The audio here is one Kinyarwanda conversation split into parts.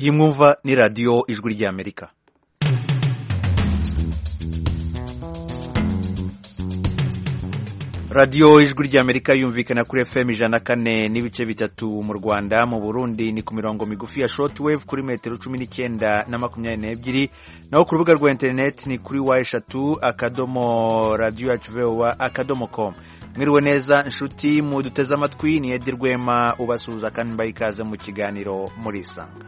iyi mwumva ni radiyo ijwi ry'Amerika. radiyo ijwi ry'Amerika yumvikana kuri FM 104.3 mu Rwanda, mu Burundi ni ku mirongo migufi ya shortwave kuri metero 19 na 22, naho ku rubuga rwa internet ni kuri wa3.radio.voa.com. Mwiriwe neza nshuti mu duteze amatwi, ni Edi Rwema ubasuhuza kandi mbaye ikaze mu kiganiro Murisanga.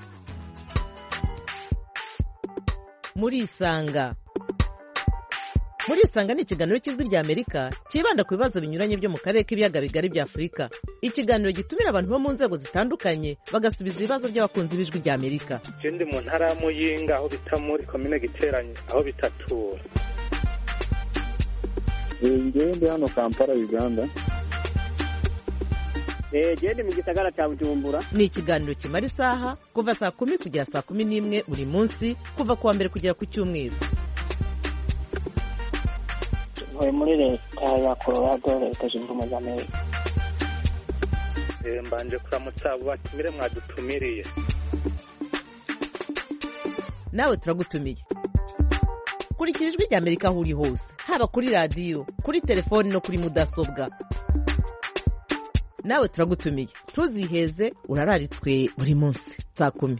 Murisanga ni ikiganiro cy'ijwi ry'Amerika kibanda ku bibazo binyuranye byo mu karere k'ibiyaga bigari bya Afurika. Ikiganiro gitumira abantu bo mu nzego zitandukanye bagasubiza ibibazo by'abakunzi b'ijwi ry'Amerika. Ndi mu ntara ya Muyinga aho bita muri komine Giteranye aho bitatura. Ndi hano Kampala Uganda. Ndi mu gisagara cya Bujumbura. Ni ikiganiro kimara isaha kuva saa 10 kugera saa 11 buri munsi kuva kuwa mbere kugera ku cyumweru. Muri leta ya Colorado, leta zunze ubumwe za Amerika. Mbanje kuramutsa abo batumire mwadutumiriye. Nawe turagutumiye. Kurikira ijwi ry'Amerika aho uri hose, haba kuri radiyo, kuri telefoni no kuri mudasobwa. Nawe turagutumiye, ntuziheze, urararitswe buri munsi saa 10.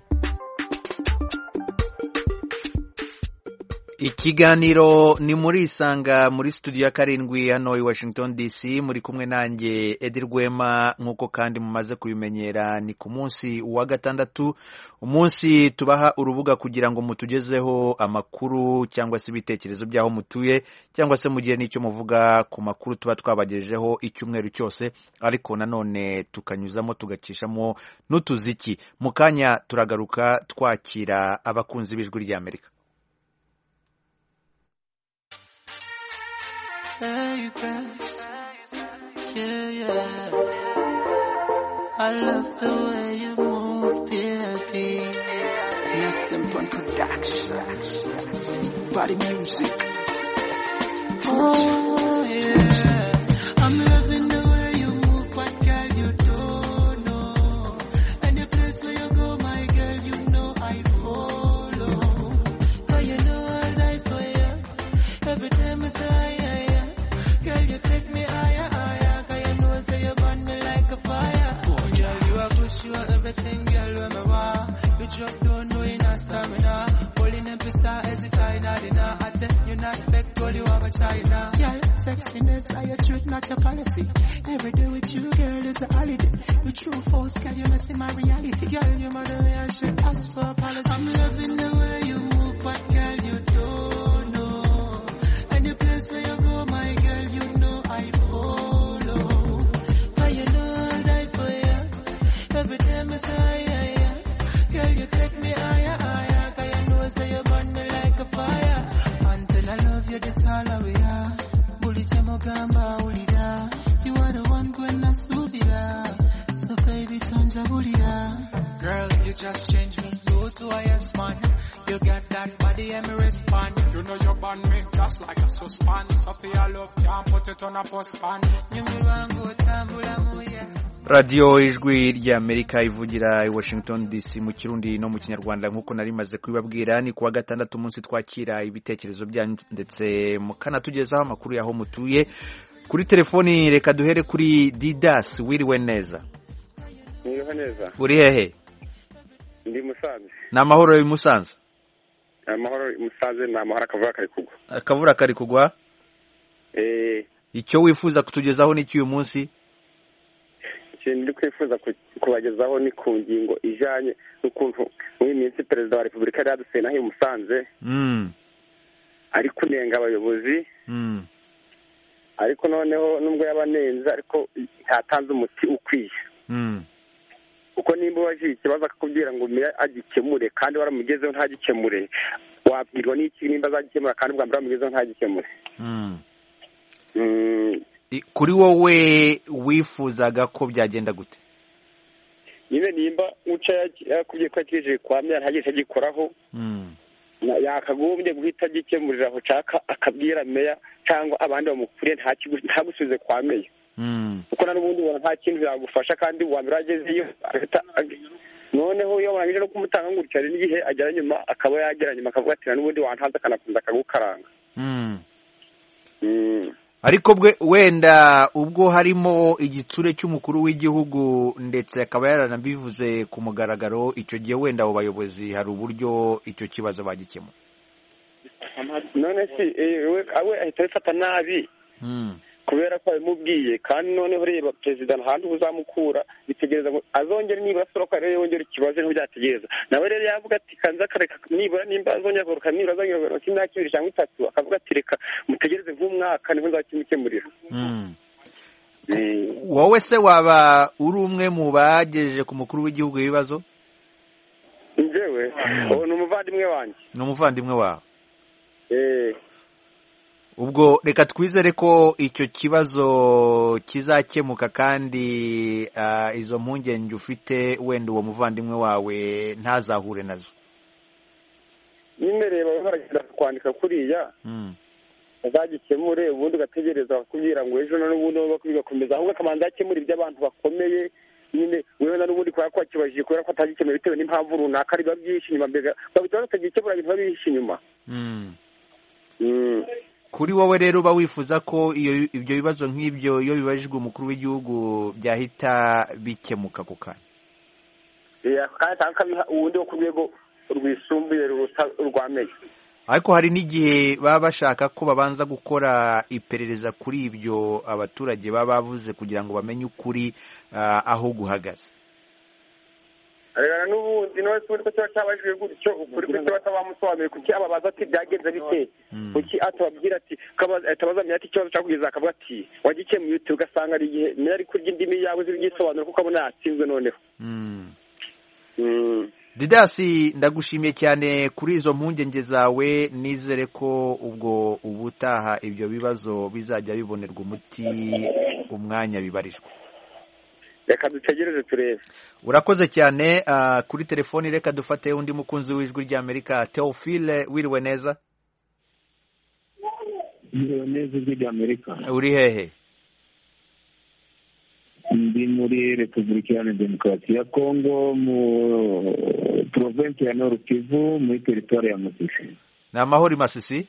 Ikiganiro ni Murisanga muri studio ya 7 hano i Washington DC, muri kumwe nanjye Edi Rwema. Nkuko kandi mumaze kubimenyera, ni ku munsi wa gatandatu, umunsi tubaha urubuga kugira ngo mutugezeho amakuru cyangwa se ibitekerezo byaho mutuye, cyangwa se mugire n'icyo muvuga ku makuru tuba twabagejejeho icyumweru cyose, ariko nanone tukanyuzamo tugacishamo n'utuziki. Mu kanya turagaruka twakira abakunzi b'ijwi ry'Amerika. Hey, best. Yeah. I love the way you move, baby. Listen, production. Body music. Oh, yeah. I'm loving the way you move, but girl, you don't know. Any place where you go, my girl, you know I follow. Cause you know I'll die for you. Every time I say, girl, you take me higher, higher. Cause you know, say you burn me like a fire. Boy, girl, you are good, you are everything, girl, when me want. You drop down, knowing a stamina. Holding them pista, hesitate, not enough. I tell you not fake, girl, you have a China. Girl, sexiness, are your truth, not your policy. Every day with you, girl, is a holiday. You true false, girl, you messing my reality. Girl, you mother me, I should ask for apology. I'm loving the way you move, but girl, you don't know. Any place where you go, my girl, you know I follow. Cause you know I'll die for you. Every time I say, yeah. Girl, you take me higher, higher. Cause you know, say you burn me like a fire. Until I love you, the taller we are. Bully Chamogamba, Ulida. You are the one going to subida. So baby, turns a bulida. Girl, you just changed me. You to a yes man. You got that body and me respond. You know you burn me just like a suspend. So for your love, can't put it on a postpan. You me want go tambula mo yes. Radio ijwi ry'Amerika ivugira i Washington DC mu Kirundi no mu Kinyarwanda. Nkuko nari maze kubibabwira, ni kuwa gatandatu umunsi twakira ibitekerezo byanyu ndetse mukanatugezaho amakuru yaho mutuye. Kuri telefoni reka duhere kuri Didas. Wiriwe neza? Wiriwe neza. Uri hehe? Ndi Musanze. Na mahoro i Musanze? Amahoro Musanze, na mahoro. Akavura kari kugwa. Akavura kari kugwa? Icyo wifuza kutugezaho ni cy'uyu munsi? Ndi kwifuza kubagezaho ni ku ngingo ijanye n'ukuntu muri minsi perezida wa Repubulika yaduseye naho i Musanze. Ari kunenga abayobozi. Ariko noneho nubwo yabanenze, ariko ntatanze umuti ukwiye. Uko nimba waje ikibazo akakubwira ngo meya agikemure kandi waramugezeho ntagikemure, wabwirwa n'iki nimba azagikemura kandi bwa mbere wamugezeho ntagikemure? Kuri wowe wifuzaga ko byagenda gute? Nyine nimba uca yakubwiye ko yakijeje kwa meya ntagise agikoraho, yakagombye guhita agikemurira aho caka akabwira meya cyangwa abandi bamukuriye ntagusubize kwa meya. Kuko n'ubundi ubona nta kintu yagufasha kandi wambere agezeyo noneho iyo barangije no kumutanga gutya hari n'igihe agera nyuma akaba yagera nyuma akavuga ati n'ubundi wantanze akanakunza akagukaranga. Ariko bwe wenda ubwo harimo igitsure cy'umukuru w'igihugu ndetse akaba yaranabivuze ku mugaragaro, icyo gihe wenda abo bayobozi hari uburyo icyo kibazo bagikemura. None si we ahita abifata nabi kubera ko abimubwiye, kandi noneho reba perezida ntahandi uzamukura bitegereza ngo azongere nibura asoroka rero yongera ikibazo ntibyategereza nawe rero yavuga ati kanza kareka nibura nimba azongera kuruka nibura azongera imyaka 2 cyangwa 3 akavuga ati reka mutegereze nk'umwaka niho nzakimukemurira. Wowe se waba uri umwe mu bagejeje ku mukuru w'igihugu ibibazo? Njyewe ni umuvandimwe wanjye. Ni umuvandimwe wawe? Ubwo reka twizere ko icyo kibazo kizakemuka kandi izo mpungenge ufite wenda uwo muvandimwe wawe ntazahure nazo. Nyine reba baragenda kwandika kuriya azagikemure ubundi ugategereza bakubwira ngo ejo n'ubundi bakomeza ahubwo akamanza akemura iby'abantu bakomeye nyine wewe n'ubundi kwa kwakibajije kubera ko atagikemura bitewe n'impamvu runaka ari babyinshi nyuma mbega babitwa batagikemura ibintu babihishe inyuma. Kuri wowe rero uba wifuza ko ibyo bibazo nk'ibyo iyo bibajijwe umukuru w'igihugu byahita bikemuka ku kanya? Kandi akabiha ubundi wo ku rwego rwisumbuye rwameye. Ariko hari n'igihe baba bashaka ko babanza gukora iperereza kuri ibyo abaturage baba bavuze kugira ngo bamenye ukuri aho guhagaze. Rero n'ubundi no se ko cyabajije gutyo ukuri ko batabamusobanuye kuki ababaza ati byagenze bite kuki atubabwira ati atabazamya ati cyo cyakugeza akavuga ati wagikemuye ute ugasanga ari igihe nari kurya indimi yawe z'igisobanuro kuko abona yatsinzwe noneho. Didasi ndagushimiye cyane kuri izo mpungenge zawe, nizere ko ubwo ubutaha ibyo bibazo bizajya bibonerwa umuti umwanya bibarijwe. Reka dutegereze turebe. Urakoze cyane. Kuri telefoni reka dufate undi mukunzi w'ijwi ry'Amerika, Theophile. Wiriwe neza? Wiriwe neza ijwi ry'Amerika. Uri hehe? Ndi muri Repubulika ya Demokarasi ya Kongo mu province ya Nord Kivu muri territoire ya Masisi. Ni amahoro i Masisi?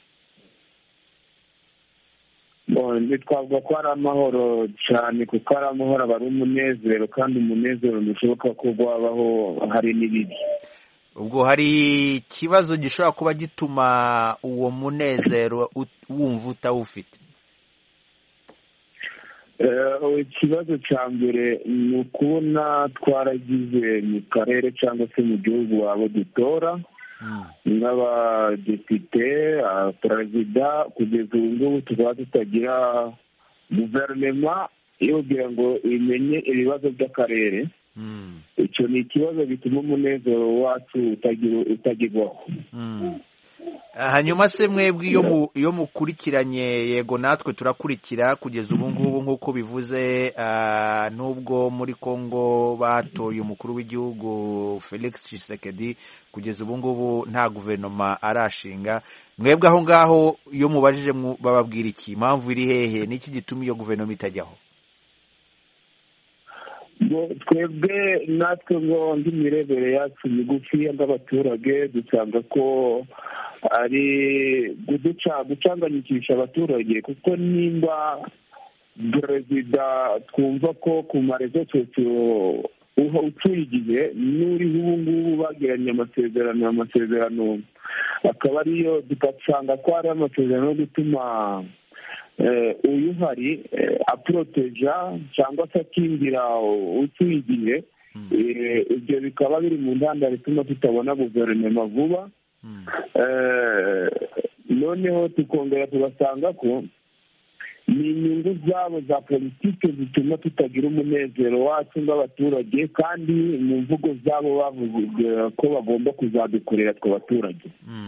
Twavuga ko ari amahoro cyane kuko ari amahoro aba ari umunezero, kandi umunezero ntushoboka ko wabaho hari n'ibibi. Ubwo hari ikibazo gishobora kuba gituma uwo munezero wumva utawufite? Ikibazo cya mbere ni ukubona twaragize mu karere cyangwa se mu gihugu abo dutora nk'abadepite, perezida, kugeza ubu ngubu tukaba tutagira guverinoma kugira ngo imenye ibibazo by'akarere. Icyo ni ikibazo gituma umunezero wacu utagerwaho. Hanyuma se mwebwe iyo mukurikiranye, yego natwe turakurikira kugeza ubu ngubu nk'uko bivuze, nubwo muri Kongo batoye umukuru w'igihugu Felix Tshisekedi, kugeza ubu ngubu nta guverinoma arashinga. Mwebwe aho ngaho iyo mubajije bababwira iki? Impamvu iri hehe? Niki gituma iyo guverinoma itajyaho? Twebwe natwe ngo nk'imirebere yacu migufi y'abaturage dusanga ko ari gucanganyikisha abaturage, kuko nimba perezida twumva ko ku marezo sosiyo utuye igihe n'uriho ubu ngubu bagiranye amasezerano akaba ariyo tugasanga ko ari amasezerano yo gutuma uyu uhari aporoteja cyangwa se akingira utuye igihe. Ibyo bikaba biri mu ntandaro ituma tutabona guverinoma vuba. Noneho tukongera tugasanga ko ni inyungu zabo za politiki zituma tutagira umunezero wacu nk'abaturage, kandi mu mvugo zabo bavuze ko bagomba kuzadukorera twe abaturage.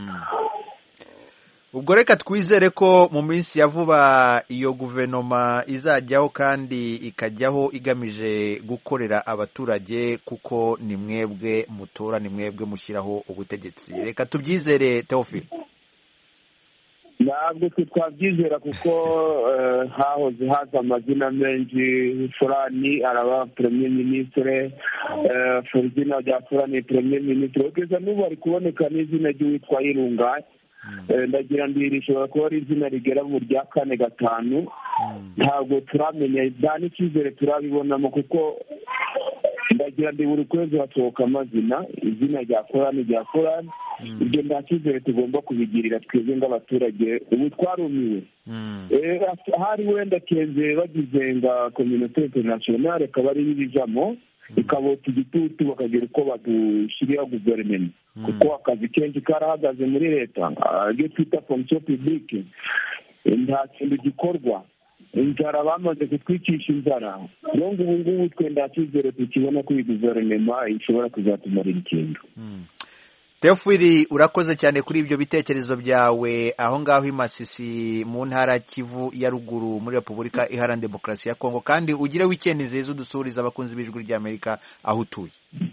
Ubwo reka twizere ko mu minsi ya vuba iyo guverinoma izajyaho kandi ikajyaho igamije gukorera abaturage, kuko ni mwebwe mutora, ni mwebwe mushyiraho ubutegetsi. Reka tubyizere Theophile. ntabwo twabyizera kuko hahoze haza amazina menshi. Fulani araba premier ministre, izina rya Fulani premier ministre, kugeza n'ubu ari kuboneka n'izina ry'uwitwa Irunga. Ndagira ngo rishobora kuba ari izina rigera mu rya 4 5. Ntabwo turamenya nta n'icyizere turabibonamo kuko ndagira ngo buri kwezi hasohoka amazina, izina rya Fulani ibyo nta cyizere tugomba kubigirira twebwe nk'abaturage. Ubu twarumiwe. Hari wenda kenze bagize nga communauté internationale akaba ari ibijamo ikabota igitutu bakagira uko badushyiriyeho guverinoma kuko akazi kenshi karahagaze muri leta, ibyo twita fonction publique nta kintu gikorwa. Inzara bamaze kutwicisha inzara. Ubu ngubu twe nta cyizere tukibona ko iyi guverinoma ishobora kuzatumarira ikintu. Teofili, urakoze cyane kuri ibyo bitekerezo byawe aho ngaho i Masisi mu ntara Kivu ya ruguru muri Repubulika Iharanira Demokarasi ya Kongo, kandi ugire weekend nziza udusuriza abakunzi b'ijwi ry'Amerika aho utuye.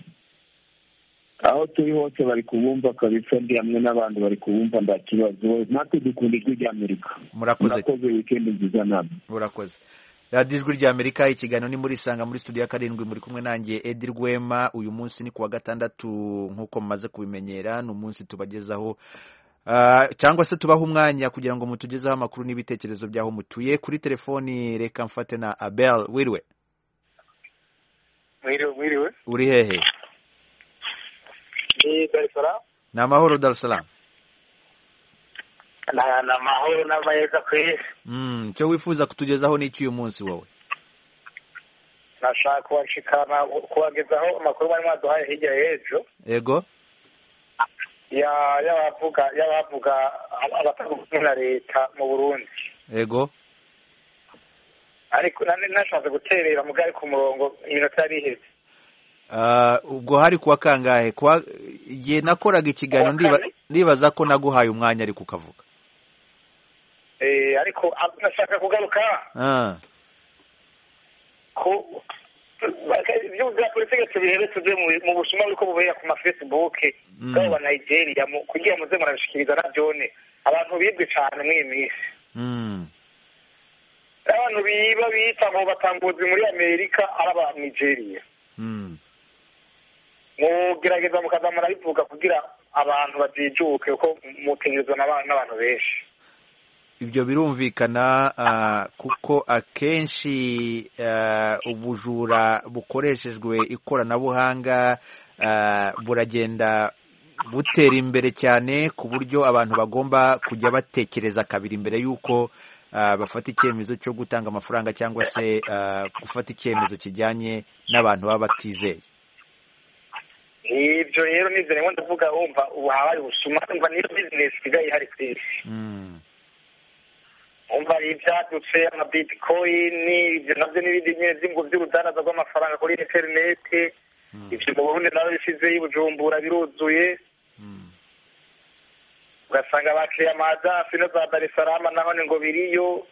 Aho turi hose bari kubumva kabisa, ndi hamwe n'abantu bari kubumva nta kibazo. Natwe dukunda ijwi ry'Amerika. Murakoze weekend nziza namwe. Murakoze. Radio Ijwi ry'Amerika, ikiganiro ni muri Sanga muri studio ya 7 muri kumwe nanjye Edi Rwema. Uyu munsi ni kuwa gatandatu nkuko mumaze kubimenyera, n'umunsi tubagezaho cyangwa se tubaho umwanya kugira ngo mutugezeho amakuru n'ibitekerezo byaho mutuye. Kuri telefoni reka mfate na Abel. Wiriwe. Uri hehe? Dar es Salaam. Na mahoro Dar es Salaam. Na mahoro n'amayeza kwese. Cyo wifuza kutugezaho n'iki uyu munsi wowe? Nashaka kubashikana kubagezaho amakuru bari mwaduhaye hirya y'ejo. Ego. Yabavuga abatavuga na leta mu Burundi. Ego. Ariko nashatse guterera mugari ku murongo iminota yari iheze. Ubwo hari kuwa kangahe? Ye nakoraga ikiganiro ndibaza ko naguhaye umwanya ariko ukavuga. Ariko nashaka kugaruka ko ibyo bya politiki tubihebe tuje mu busuma ariko bubera ku ma Facebook bwa Nigeria kugira muze murabishikiriza na byone abantu bibwe cyane muri misi. Abantu biba bita ngo batambuzi muri Amerika araba Nigeria. Mugerageza mukazamara bivuga kugira abantu bajijuke uko mutegerezwa n'abantu benshi. Ibyo birumvikana kuko akenshi ubujura bukoreshejwe ikoranabuhanga buragenda butera imbere cyane ku buryo abantu bagomba kujya batekereza kabiri imbere y'uko bafata icyemezo cyo gutanga amafaranga cyangwa se gufata icyemezo kijyanye n'abantu baba batizeye. Ibyo rero nivyo rero ndavuga wumva uhabaye ubusuma umva niyo business kigaye hari kwisi. Umva ibyadutse ama bitcoin ibyo nabyo n'ibindi nyine by'ingo by'urudanaza rw'amafaranga kuri internet. Ibyo mu Burundi nawe bishize y'Ubujumbura biruzuye. Ugasanga abakiriya amajasi no za Dar es Salaam naho ngo biriyo.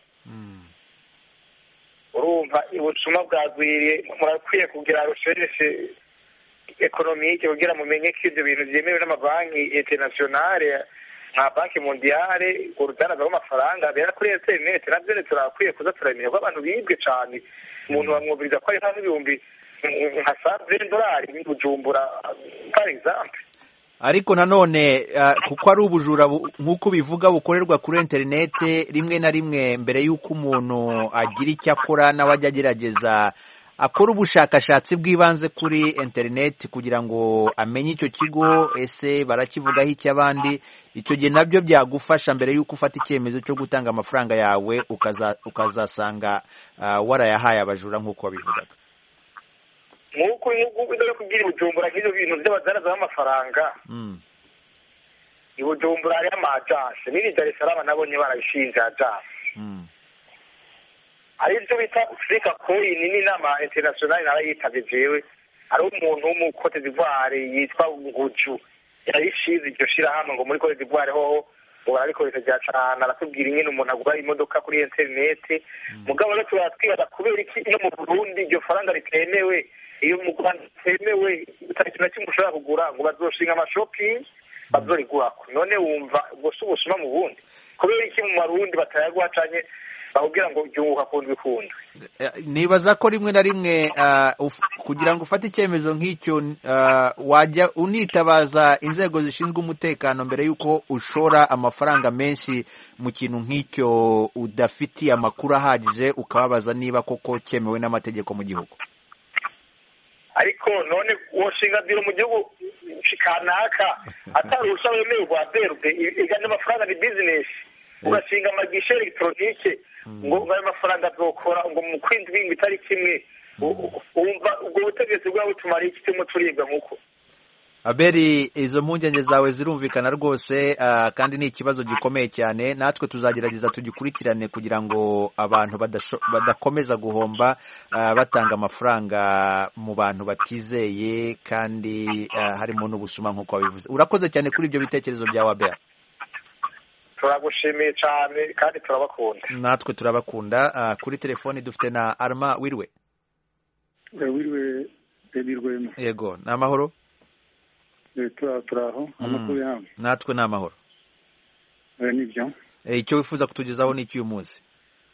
Urumva ubusuma bwagwiriye, murakwiye kugira recherche economique kugira mumenye ko ibyo bintu byemewe n'amabanki internationale nka banki mondiale urudanaza rw'amafaranga bera kuri internet nabyo turakwiye kuza turamenya ko abantu bibwe cyane. Umuntu bamwumviriza ko ari nk'ibihumbi nka $7 mu Bujumbura par exemple. Ariko nanone kuko ari ubujura nk'uko bivuga bukorerwa kuri internet rimwe na rimwe mbere y'uko umuntu agira icyo akora nawe ajya agerageza akora ubushakashatsi bw'ibanze kuri internet kugira ngo amenye icyo kigo ese barakivugaho icy'abandi. Icyo gihe nabyo byagufasha mbere y'uko ufata icyemezo cyo gutanga amafaranga yawe ukazasanga warayahaye abajura nk'uko wabivugaga. Nk'uko ujya kugira Bujumbura nk'ibyo bintu by'abazanaza b'amafaranga. I Bujumbura hari amajasi n'iri Dar es Salaam nabonye barabishinze ajasi. Hari ibyo bita Africa Coin n'inama international narayitavye jewe. Hari umuntu wo mu Cote d'Ivoire yitwa Nguju yayishize iryo shirahamwe ngo muri Cote d'Ivoire hoho barabikoresha rya cyane aratubwira ingene umuntu agura imodoka kuri internet. Mugabo rero turatwibaza kubera iki iyo mu Burundi iryo faranga ritemewe, iyo mu Rwanda ritemewe ikintu na kimwe ushobora kugura ngo bazoshinga amashopping bazorigurako. None wumva ubwo si ubusuma mu bundi kubera iki mu marundi batayaguha canke bakubwira ngo byunguka kundwi kundwi. Nibaza ko rimwe na rimwe kugira ngo ufate icyemezo nk'icyo wajya unitabaza inzego zishinzwe umutekano mbere y'uko ushora amafaranga menshi mu kintu nk'icyo udafitiye amakuru ahagije, ukababaza niba koko cyemewe n'amategeko mu gihugu. Ariko none woshinga diro mu gihugu kanaka atari usaba wemewe rwa BRD igana amafaranga ni business, ugashinga amagishe electronique ngo ayo mafaranga azokora ngo mu kwindwi bitari kimwe, umva ubwo butegetsi bwawe tumara iki timo turibwa nkuko. Aberi, izo mpungenge zawe zirumvikana rwose, kandi ni ikibazo gikomeye cyane. Natwe tuzagerageza tugikurikirane kugira ngo abantu badakomeza guhomba batanga amafaranga mu bantu batizeye kandi harimo n'ubusuma nk'uko wabivuze. Urakoze cyane kuri ibyo bitekerezo byawe Aberi. Turagushimiye cyane kandi turabakunda. Natwe turabakunda. Kuri telefoni dufite na Arma. Wiriwe. Wiriwe Edirwema. Yego, ni amahoro? Turaho amakuru yawe. Natwe ni amahoro. Nibyo. Icyo wifuza kutugezaho ni cy'uyu munsi?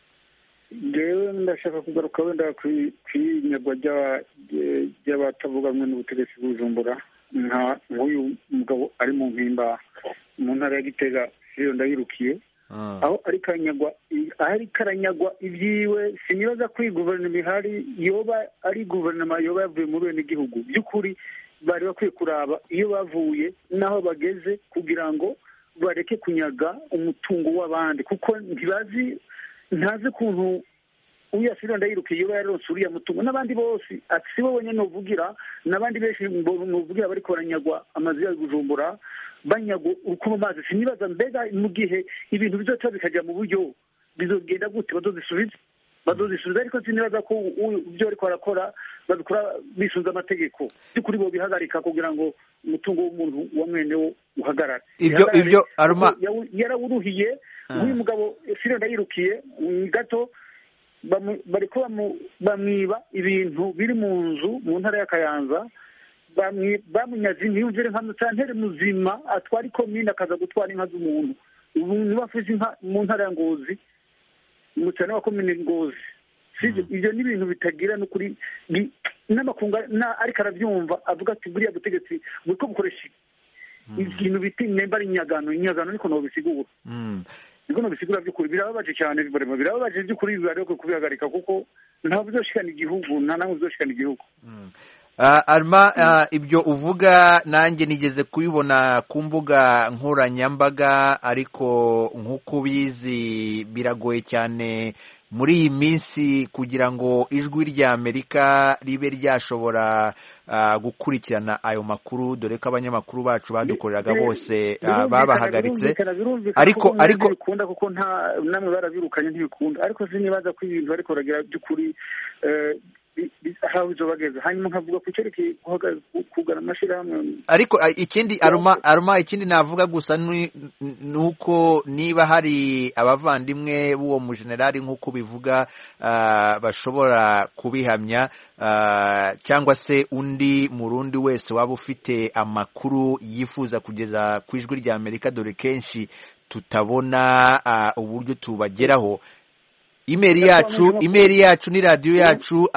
Ngewe ndashaka kugaruka wenda kwinyagwa ry'abatavuga rumwe n'ubutegetsi bw'Ubujumbura, nk'uyu mugabo ari mu mpimba mu ntara ya Gitega, iyo ndayirukiye aho ari karanyagwa ibyiwe. Sinibaza ko guverinoma ihari yoba ari guverinoma yoba yavuye mu bene igihugu by'ukuri, bari bakwiye kuraba iyo bavuye naho bageze kugira ngo bareke kunyaga umutungo w'abandi, kuko ntazi kuntu uyasira ndayirukiye yoba yaronse uriya mutungo n'abandi bose. Si bo bonyine novugira, n'abandi benshi novugira bariko baranyagwa amazu ya Bujumbura, banyagwa uko mu mazi. Sinibaza mbega mu gihe ibintu bizoca bikajya mu buryo bizogenda gute, bazozisubiza ariko sinibaza ko ibyo ariko barakora babikora bisunze amategeko by'ukuri bo bihagarika kugira ngo umutungo w'umuntu wa mwene wo uhagarare. Ibyo Aruma yarawuruhiye nk'uyu mugabo Sire ndayirukiye gato, bariko bamwiba ibintu biri mu nzu mu ntara ya Kayanza, bamunyaze ntiyumvire nka musantere muzima atwara ikomine akaza gutwara inka z'umuntu. Ubu nibafise inka mu ntara ya Ngozi, umucana wa komine Ngozi. Ibyo ni ibintu bitagira n'ukuri, n'amakunga ariko arabyumva avuga ati buriya butegetsi buriko bukoresha ikintu biti nemba ari inyagano niko nobisigura. Niko nobisigura by'ukuri birababaje cyane, birababaje by'ukuri, bariko kubihagarika kuko nta bizoshikana igihugu, nta namwe bizoshikana igihugu. Arma, ibyo uvuga nanjye nigeze kubibona ku mbuga nkoranyambaga, ariko nk'uko ubizi biragoye cyane muri iyi minsi kugira ngo ijwi rya Amerika ribe ryashobora gukurikirana ayo makuru, dore ko abanyamakuru bacu badukoreraga bose babahagaritse. Ariko bikunda kuko nta namwe barabirukanye ntibikunda, ariko sinibaza ko ibintu bariko baragira by'ukuri hawe bageze. Hanyuma nkavuga ku cyerekeye kugana amashirahamwe. Ariko ikindi Aruma, ikindi navuga gusa nuko niba hari abavandimwe b'uwo mujenerali nk'uko bivuga bashobora kubihamya, cyangwa se undi murundi wese waba ufite amakuru yifuza kugeza ku ijwi rya Amerika, dore kenshi tutabona uburyo tubageraho. Email yacu ni radio yacu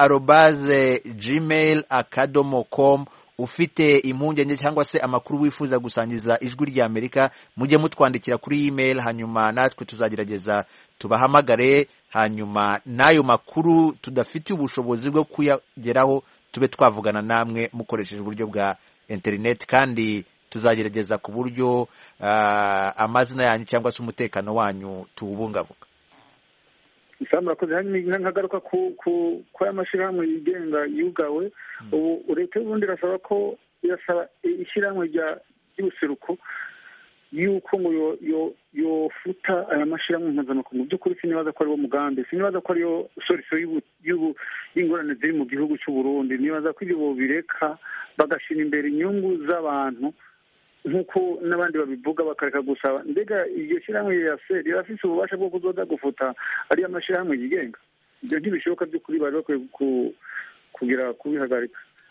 @gmail.com. Ufite impungenge cyangwa se amakuru wifuza gusangiza ijwi rya Amerika, mujye mutwandikira kuri email, hanyuma natwe tuzagerageza tubahamagare, hanyuma n'ayo makuru tudafite ubushobozi bwo kuyageraho tube twavugana namwe mukoresheje uburyo bwa internet, kandi tuzagerageza ku buryo amazina yanyu cyangwa se umutekano wanyu tuwubungabunga. Murakoze. Hanyuma nkagaruka ku y'amashirahamwe yigenga yugawe. Ubu leta y'Uburundi irasaba ko ishyirahamwe ry'ubuseruko yuko ngo yofuta aya mashirahamwe mpuzamakungu. By'ukuri sinibaza ko ariwo mugambi, sinibaza ko ariyo solution y'ingorane ziri mu gihugu cy'Uburundi. Nibaza ko ibyo bobireka bagashira imbere inyungu z'abantu nk'uko n'abandi babivuga, bakareka gusaba. Mbega iryo shyirahamwe rirafise ububasha bwo kuzoza gufuta ariyo amashyirahamwe yigenga? Ibyo ntibishoboka by'ukuri, bari bakwiye kubihagarika.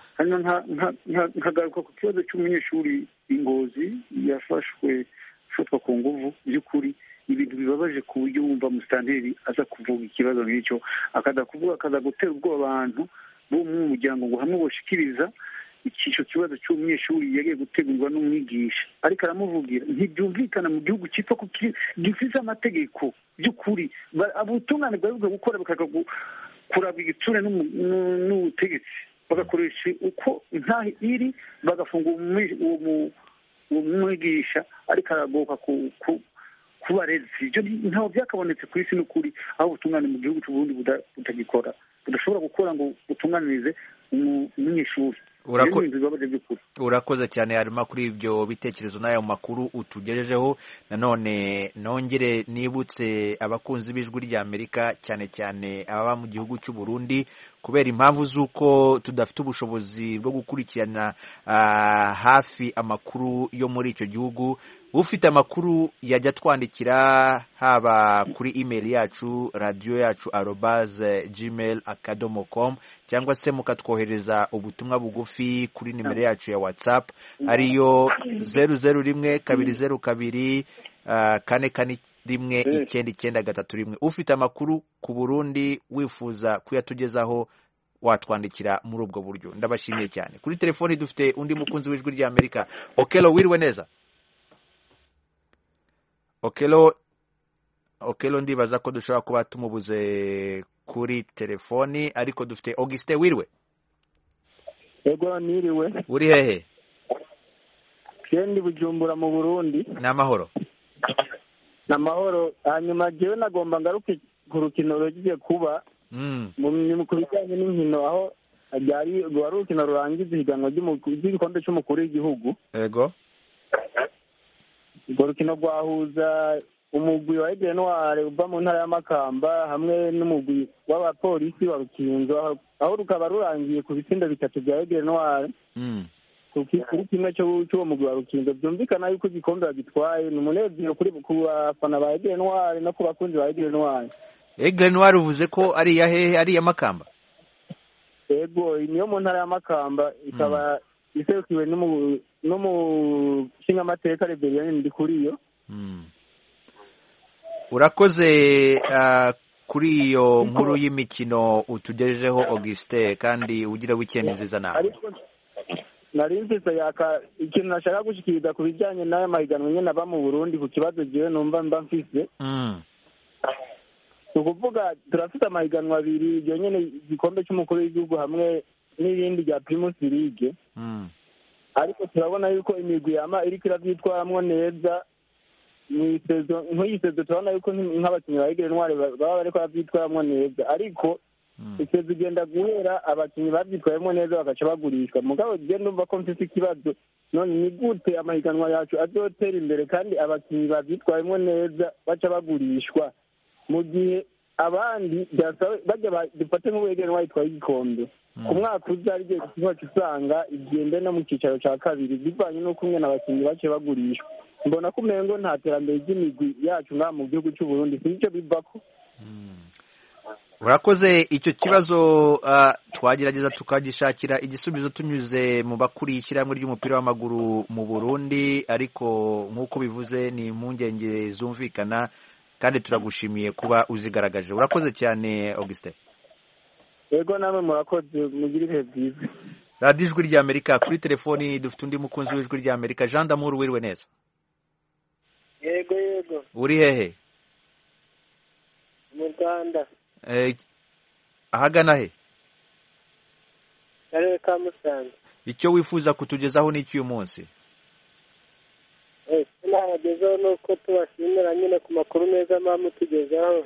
hanyuma nkagaruka ku kibazo cy'umunyeshuri Ingozi afatwa ku nguvu by'ukuri ibintu bibabaje ku buryo wumva musitanteri aza kuvuga ikibazo nk'icyo akaza gutera ubwoba abantu bo mu muryango ngo hamwe boshikiriza icyo kibazo cy'umunyeshuri yagiye gutegurwa n'umwigisha ariko aramuvugira ntibyumvikana mu gihugu cyitwa ko gifite amategeko by'ukuri ubutungane bwari bwo gukora kuraba igitsure n'ubutegetsi bagakoresha uko intahe iri bagafunga uwo mwigisha ariko aragoka kubarezi ibyo ntaho byakabonetse ku isi n'ukuri aho ubutungane mu gihugu cy'uburundi butagikora budashobora gukora ngo butunganirize umunyeshuri. Urakoze cyane harimo kuri ibyo bitekerezo n'ayo makuru utugejejeho. Nanone nongere nibutse abakunzi b'ijwi ry'Amerika cyane cyane ababa mu gihugu cy'u Burundi kubera impamvu z'uko tudafite ubushobozi bwo gukurikirana hafi amakuru yo muri icyo gihugu. Ufite amakuru yajya twandikira haba kuri email yacu radio.yacu@gmail.com cyangwa se mukatwohereza ubutumwa bugufi kuri nimero yacu ya WhatsApp ariyo 00222441991. Ufite amakuru ku Burundi wifuza kuyatugezaho watwandikira muri ubwo buryo. Ndabashimiye cyane. Kuri telefoni dufite undi mukunzi w'ijwi ry'Amerika. Okelo, wiriwe neza? Okelo ndibaza ko dushobora kuba tumubuze kuri telefoni, ariko dufite Augustin, wiriwe? Yego niriwe. Uri hehe? Ndi Bujumbura mu Burundi. N'amahoro? N'amahoro. Hanyuma jewe nagomba ngaruke ku rukino rugiye kuba mu kubijyanye n'inkino aho wari urukino rurangiza ihiganwa ry'igikombe cy'umukuru w'igihugu. Yego. Urwo rukino rwahuza umugwi wa Aigle Noir uva mu ntara ya Makamba hamwe n'umugwi w'abapolisi wa Rukinzo, aho rukaba rurangiye ku bitsindo 3 bya Aigle Noir kuri kimwe cy'uwo mugwi wa Rukinzo. Byumvikana yuko igikombe bagitwaye. Ni umunezero ku bafana ba Aigle Noir no ku bakunzi ba Aigle Noir. Aigle Noir uvuze ko ari ya hehe? Ari ya Makamba? Yego, niyo mu ntara ya Makamba, ikaba iserukiwe n'umushingamateka Rebellion Ndikuriyo. Urakoze kuri iyo nkuru y'imikino utugejejeho Augustin, kandi ugira weekend nziza nawe. Nari mfise ikintu nashaka gushikiriza ku bijyanye n'aya mahiganwa nyene aba mu Burundi ku kibazo jewe numva mfise. Ukuvuga turafite amahiganwa abiri, ibyo nyene igikombe cy'umukuru w'igihugu hamwe n'ibindi bya Primus League. Ariko turabona yuko imigwi yama iriko iravyitwaramwo neza nk'iyi sezo. Turabona yuko nk'abakinnyi ba Aigle Noir baba bariko baravyitwaramwo neza, ariko isezo igenda guhera abakinnyi bavyitwayemwo neza bagaca bagurishwa. Mugabo je ndumva ko mfise ikibazo, none ni gute amahiganwa yacu azotera imbere kandi abakinnyi bavyitwayemwo neza baca bagurishwa, mu gihe abandi bajya dufate nk'ubu Aigle Noir itwaye igikombe ku mwaka uza ari gihe kibacu usanga igende no mu cyicaro cya kabiri bivanye n'uko umwe n'abakinnyi bace bagurishwa. Mbona ko umengo nta terambere ry'imigwi yacu ngaha mu gihugu cy'u Burundi, sinicyo bivako. Urakoze. Icyo kibazo twagerageza tukagishakira igisubizo tunyuze mu bakuriye ishyirahamwe ry'umupira w'amaguru mu Burundi, ariko nk'uko bivuze ni impungenge zumvikana kandi turagushimiye kuba uzigaragaje. Urakoze cyane Augustin. Yego namwe murakoze, mugire ibihe byiza. Radio Ijwi ry'Amerika, kuri telefoni dufite undi mukunzi w'Ijwi ry'Amerika. Jean Damour, wiriwe neza? Yego. Uri hehe? Mu Rwanda. Ahagana he? Karere ka Musanze. Icyo wifuza kutugezaho n'iki uyu munsi? Nabagezaho nuko tubashimira nyine ku makuru meza mutugezaho.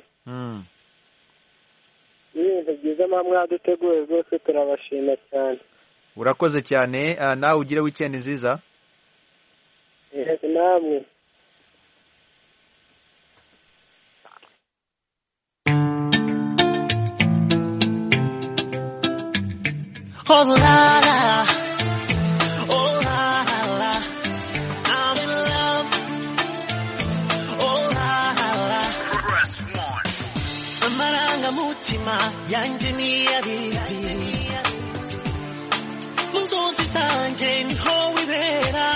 Ibintu byiza mwaduteguye rwose turabashima cyane. Urakoze cyane. Nawe ugire weekend nziza. Yego namwe. Oh la la, oh la la, I'm in love. Oh la la, amarangamutima yanjye niyabizi, mu niho wibera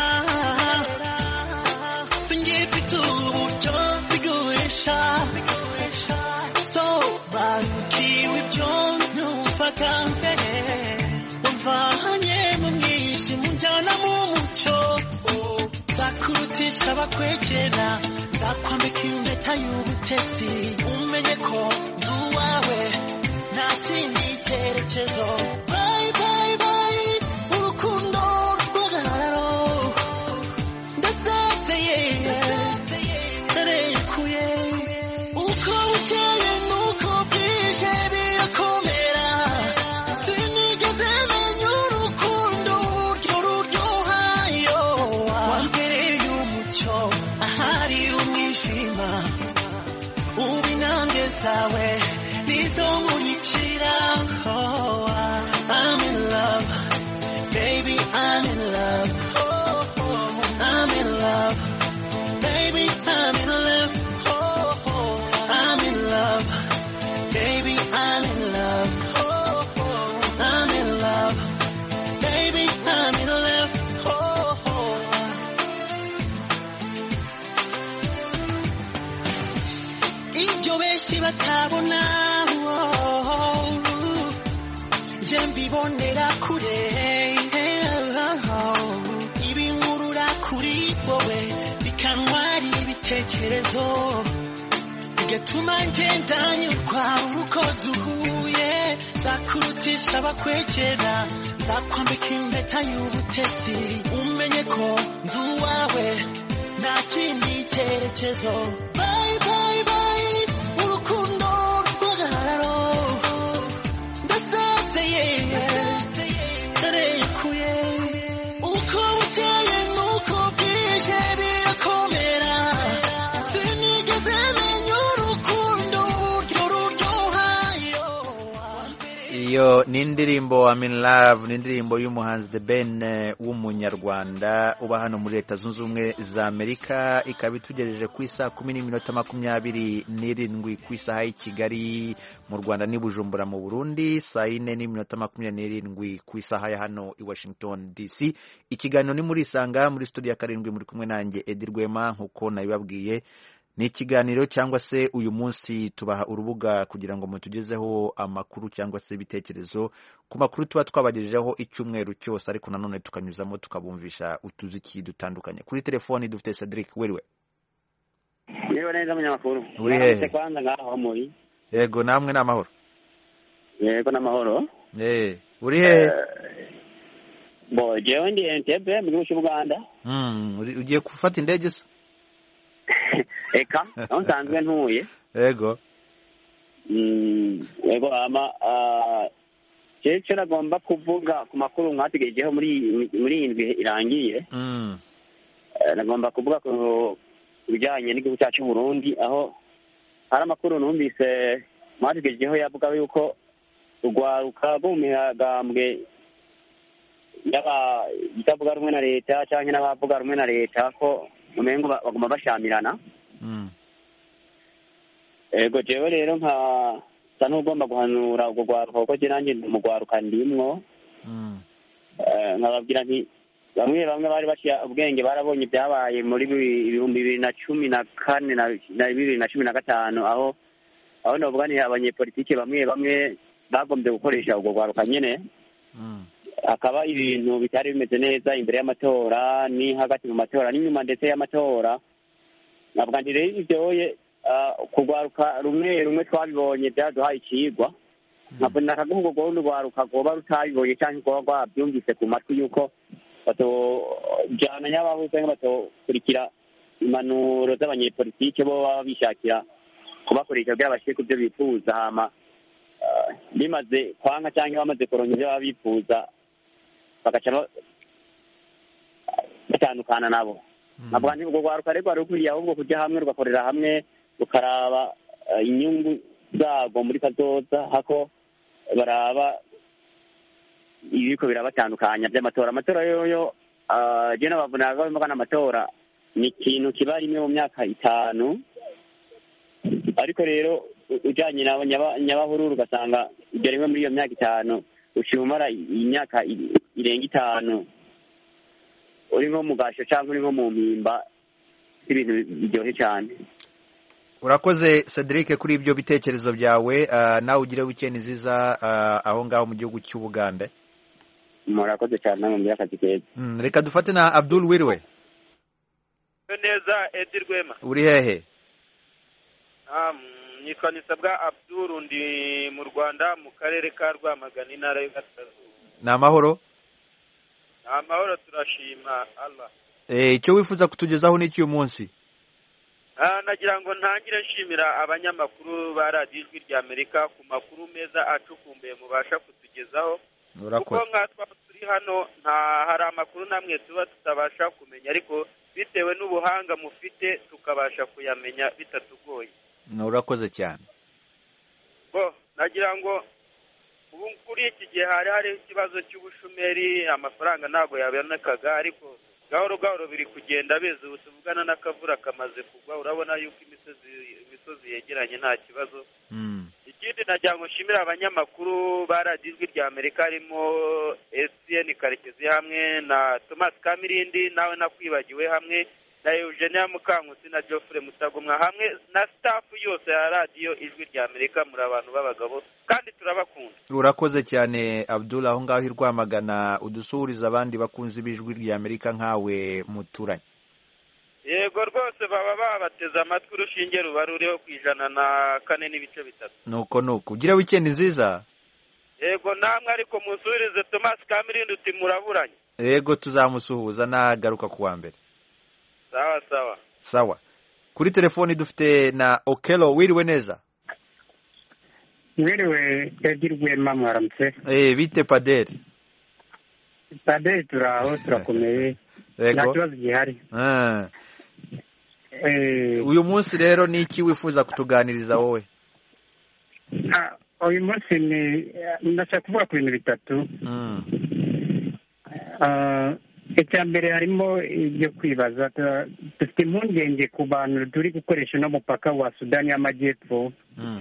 singifite uburyo bigurisha sobanukiwe ibyo numvaga mbere wamvanye mu mwijima unjyana mu mucyo nzakurutisha abakwegera nzakwambika impeta y'ubutetsi umenye ko ndi uwawe nta kindi cyerekezo bye bye bye urukundo rw'agahararo ndasezeye ndarekuye uko bukeye nuko bwije birakomera sinigeze menya urukundo uburyo ruryohayo wambereye umucyo ahari umwijima ubu intambwe zawe nizo nkurikira. Oh, I'm in love, baby, I'm in love. Oh, I'm in love, baby, I'm in love. Oh, I'm in love, baby, I'm in love. Oh, I'm in love, baby, I'm in love. Ibyo benshi batabona je mbibonera kure ibinkurura kuri wowe bikantwara ibitekerezo bigatuma ngenda nyurwa uko duhuye nzakurutisha abakwegera nzakwambika impeta y'ubutetsi umenye ko ndi uwawe nta kindi cyerekezo. Bye bye bye urukundo rw'agahararo ndasezeye ndarekuye uko bukeye nuko bwije birakomera sinigeze menya urukundo uburyo ruryohayo. iyo ni indirimbo I'm in love, ni indirimbo y'umuhanzi The Ben w'umunyarwanda uba hano muri Leta Zunze Ubumwe za Amerika. Ikaba itugejeje ku isaha 10:27 ku isaha y'i Kigali mu Rwanda n'i Bujumbura mu Burundi, saa 4:27 ku isaha ya hano i Washington DC. Ikiganiro ni muri Isanga muri studio ya 7 muri kumwe nanjye Eddie Rwema nkuko nabibabwiye. Ni ikiganiro cyangwa se uyu munsi tubaha urubuga kugira ngo mutugezeho amakuru cyangwa se ibitekerezo ku makuru tuba twabagejejeho icyumweru cyose, ariko nanone tukanyuzamo tukabumvisha utuziki dutandukanye. Kuri telefoni dufite Cedric. Weriwe niba neza munyamakuru uri he? Kwanza ngaho muri yego namwe n'amahoro. Yego n'amahoro. Uri he? Bo jewe ndi Entebbe mu gihugu cy'u Rwanda. Ugiye gufata indege se? Eka aho nsanzwe ntuye. Yego yego ama cyo nagomba kuvuga ku makuru mwategerejeho muri indwi irangiye. Nagomba kuvuga ku bijyanye n'igihugu cyacu Burundi, aho hari amakuru numvise mwategerejeho yavuga yuko urwaruka rwo mu migambwe itavuga rumwe na leta cyangwa n'abavuga rumwe na leta ko umengo baguma bashamirana. Ego jewe rero nka n'ugomba guhanura ubwo rwaruka kuko je nanjye mu rwaruka ndimwo. Nkababwira nti bamwe bari bashiya ubwenge barabonye byabaye muri 2014 na 2015 aho novuga ni abanyepolitike bamwe bagombye gukoresha ubwo rwaruka nyene. Akaba ibintu bitari bimeze neza imbere y'amatora ni hagati mu matora n'inyuma ndetse y'amatora. Navuga ndi rero ibyoye kugwaruka rumwe twabibonye byaduhaye ikigwa. Nkabona akaguhugo gondo rwaruka goba rutabibonye cyangwa goba rwabyumvise ku matwi yuko batojana y'abahuze batokurikira impanuro z'abanyepolitike bo baba bishakira kubakoresha kugira bashike ku byo bifuza, hama bimaze kwanga cyangwa bamaze kuronka ibyo baba bifuza bagaca batandukana nabo. Navuga nti ubwo rwaruka rero rukuriye ahubwo kujya hamwe rugakorera hamwe rukaraba inyungu zago muri kazoza hako baraba ibiko birabatandukanya by'amatora. Amatora yoyo je nabavunaga ko amatora ni ikintu kiba rimwe mu myaka 5, ariko rero ujanye nabo nyabahururu ugasanga ibyo rimwe muri iyo myaka 5 ushimara imyaka irenga 5 uri nko mu gasho cyangwa uri nko mu mpimba ibintu biryoshye cyane. Urakoze Cedric kuri ibyo bitekerezo byawe, nawe ugire weekend nziza aho ngaho mu gihugu cy'Ubugande. Murakoze cyane namwe muri akazi keza. Reka dufate na Abdul Wirwe. Neza Edi Rwema. Uri hehe? Nitwa Nisabwa Abdul, ndi mu Rwanda mu karere ka Rwamagana intara y'Iburasirazuba. Ni amahoro? Ni amahoro, turashima Allah. Icyo wifuza kutugezaho n'iki uyu munsi? Nagira ngo ntangire nshimira abanyamakuru ba radiyo Ijwi rya Amerika ku makuru meza acukumbuye mubasha kutugezaho. Kuko nkatwa turi hano hari amakuru namwe tuba tutabasha kumenya, ariko bitewe n'ubuhanga mufite tukabasha kuyamenya bitatugoye. Urakoze cyane. Nagira ngo ubu kuri iki gihe hari ikibazo cy'ubushomeri, amafaranga ntabwo yabonekaga, ariko gahoro gahoro biri kugenda beza. Ubu tuvugana n'akavura kamaze kugwa, urabona yuko imisozi yegeranye nta kibazo. Ikindi nagira ngo nshimire abanyamakuru ba radiyo Ijwi rya Amerika, harimo Etienne Karekezi hamwe na Thomas Kamirindi, nawe nakwibagiwe, hamwe na Eugenia Mukankusi na Geoffrey Mutagomwa, hamwe na staff yose ya radiyo Ijwi rya Amerika. Muri abantu b'abagabo kandi turabakunda. Urakoze cyane Abdul, aho ngaho i Rwamagana, udusuhuriza abandi bakunzi b'Ijwi rya Amerika nkawe muturanye. Yego rwose baba babateze amatwi, urushinge ruba ruriho ku 104.3. Nuko ugira weekend nziza. Yego namwe, ariko musuhurize Thomas Kamirindi uti muraburanye. Yego tuzamusuhuza nagaruka kuwa mbere. Sawa. Kuri telefoni dufite na Okelo. Wiriwe neza? Wiriwe Edi Rwema, mwaramutse. Bite Paderi? Paderi turaho, turakomeye. Nta kibazo gihari. Uyu munsi rero ni iki wifuza kutuganiriza wowe? Uyu munsi ndashaka kuvuga ku bintu bitatu. Icya mbere harimo ibyo kwibaza. Dufite impungenge ku bantu turi gukoresha n'umupaka wa Sudani y'Amajyepfo.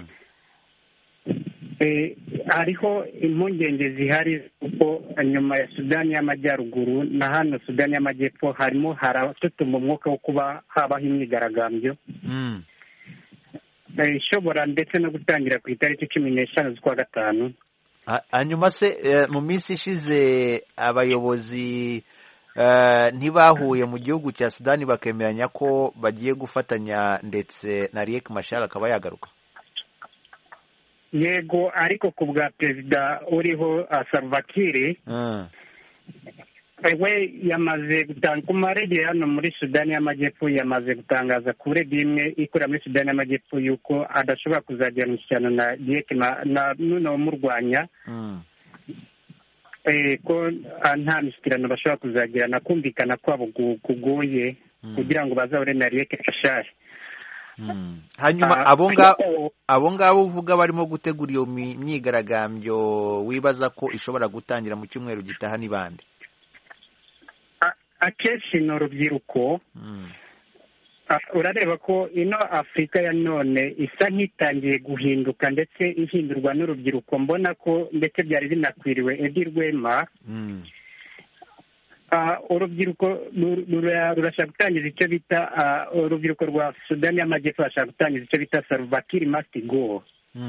Hariho impungenge zihari kuko nyuma ya Sudani y'Amajyaruguru na hano Sudani y'Amajyepfo harimo haratutuma umwuka wo kuba habaho imyigaragambyo ishobora ndetse no gutangira ku itariki 15 z'ukwa gatanu. Hanyuma se mu minsi ishize abayobozi ntibahuye mu gihugu cya Sudani bakemeranya ko bagiye gufatanya ndetse na Riek Machar akaba yagaruka? Yego, ariko ku bwa perezida uriho Salva Kiir we yamaze gutanga ku maradiyo hano muri Sudani y'Amajyepfo, yamaze gutangaza ku radiyo imwe ikorera muri Sudani y'Amajyepfo yuko adashobora kuzajya mu ishyano na Riek na none umurwanya, ko nta mishyikirano bashobora kuzagirana, kumvikana kwabo kugoye kugira ngo bazahure na Riek Machar. Hanyuma abo ngabo uvuga barimo gutegura iyo myigaragambyo wibaza ko ishobora gutangira mu cyumweru gitaha ni bande? Akenshi ni urubyiruko. Urareba ko ino Afurika ya none isa nk'itangiye guhinduka ndetse ihindurwa n'urubyiruko. Mbona ko ndetse byari binakwiriwe Edi Rwema. Urubyiruko rurashaka gutangiza icyo bita urubyiruko rwa Sudani y'Amajyepfo rurashaka gutangiza icyo bita Salva Kiir must go.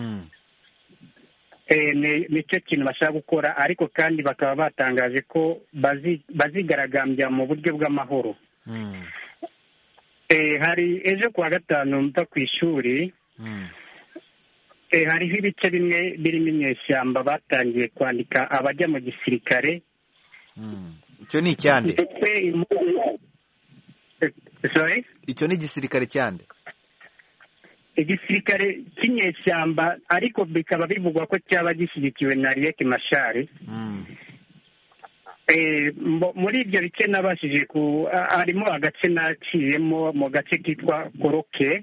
Nicyo kintu bashaka gukora, ariko kandi bakaba batangaje ko bazigaragambya mu buryo bw'amahoro. Hari ejo kuwa gatanu mva ku ishuri, hariho ibice bimwe birimo inyeshyamba batangiye kwandika abajya mu gisirikare. Icyo ni icyande? Icyo ni igisirikare cyande? Igisirikare cy'inyeshyamba, ariko bikaba bivugwa ko cyaba gishyigikiwe na Riek Machar. Muri ibyo bice nabashije harimo agace naciyemo mu gace kitwa Koroke,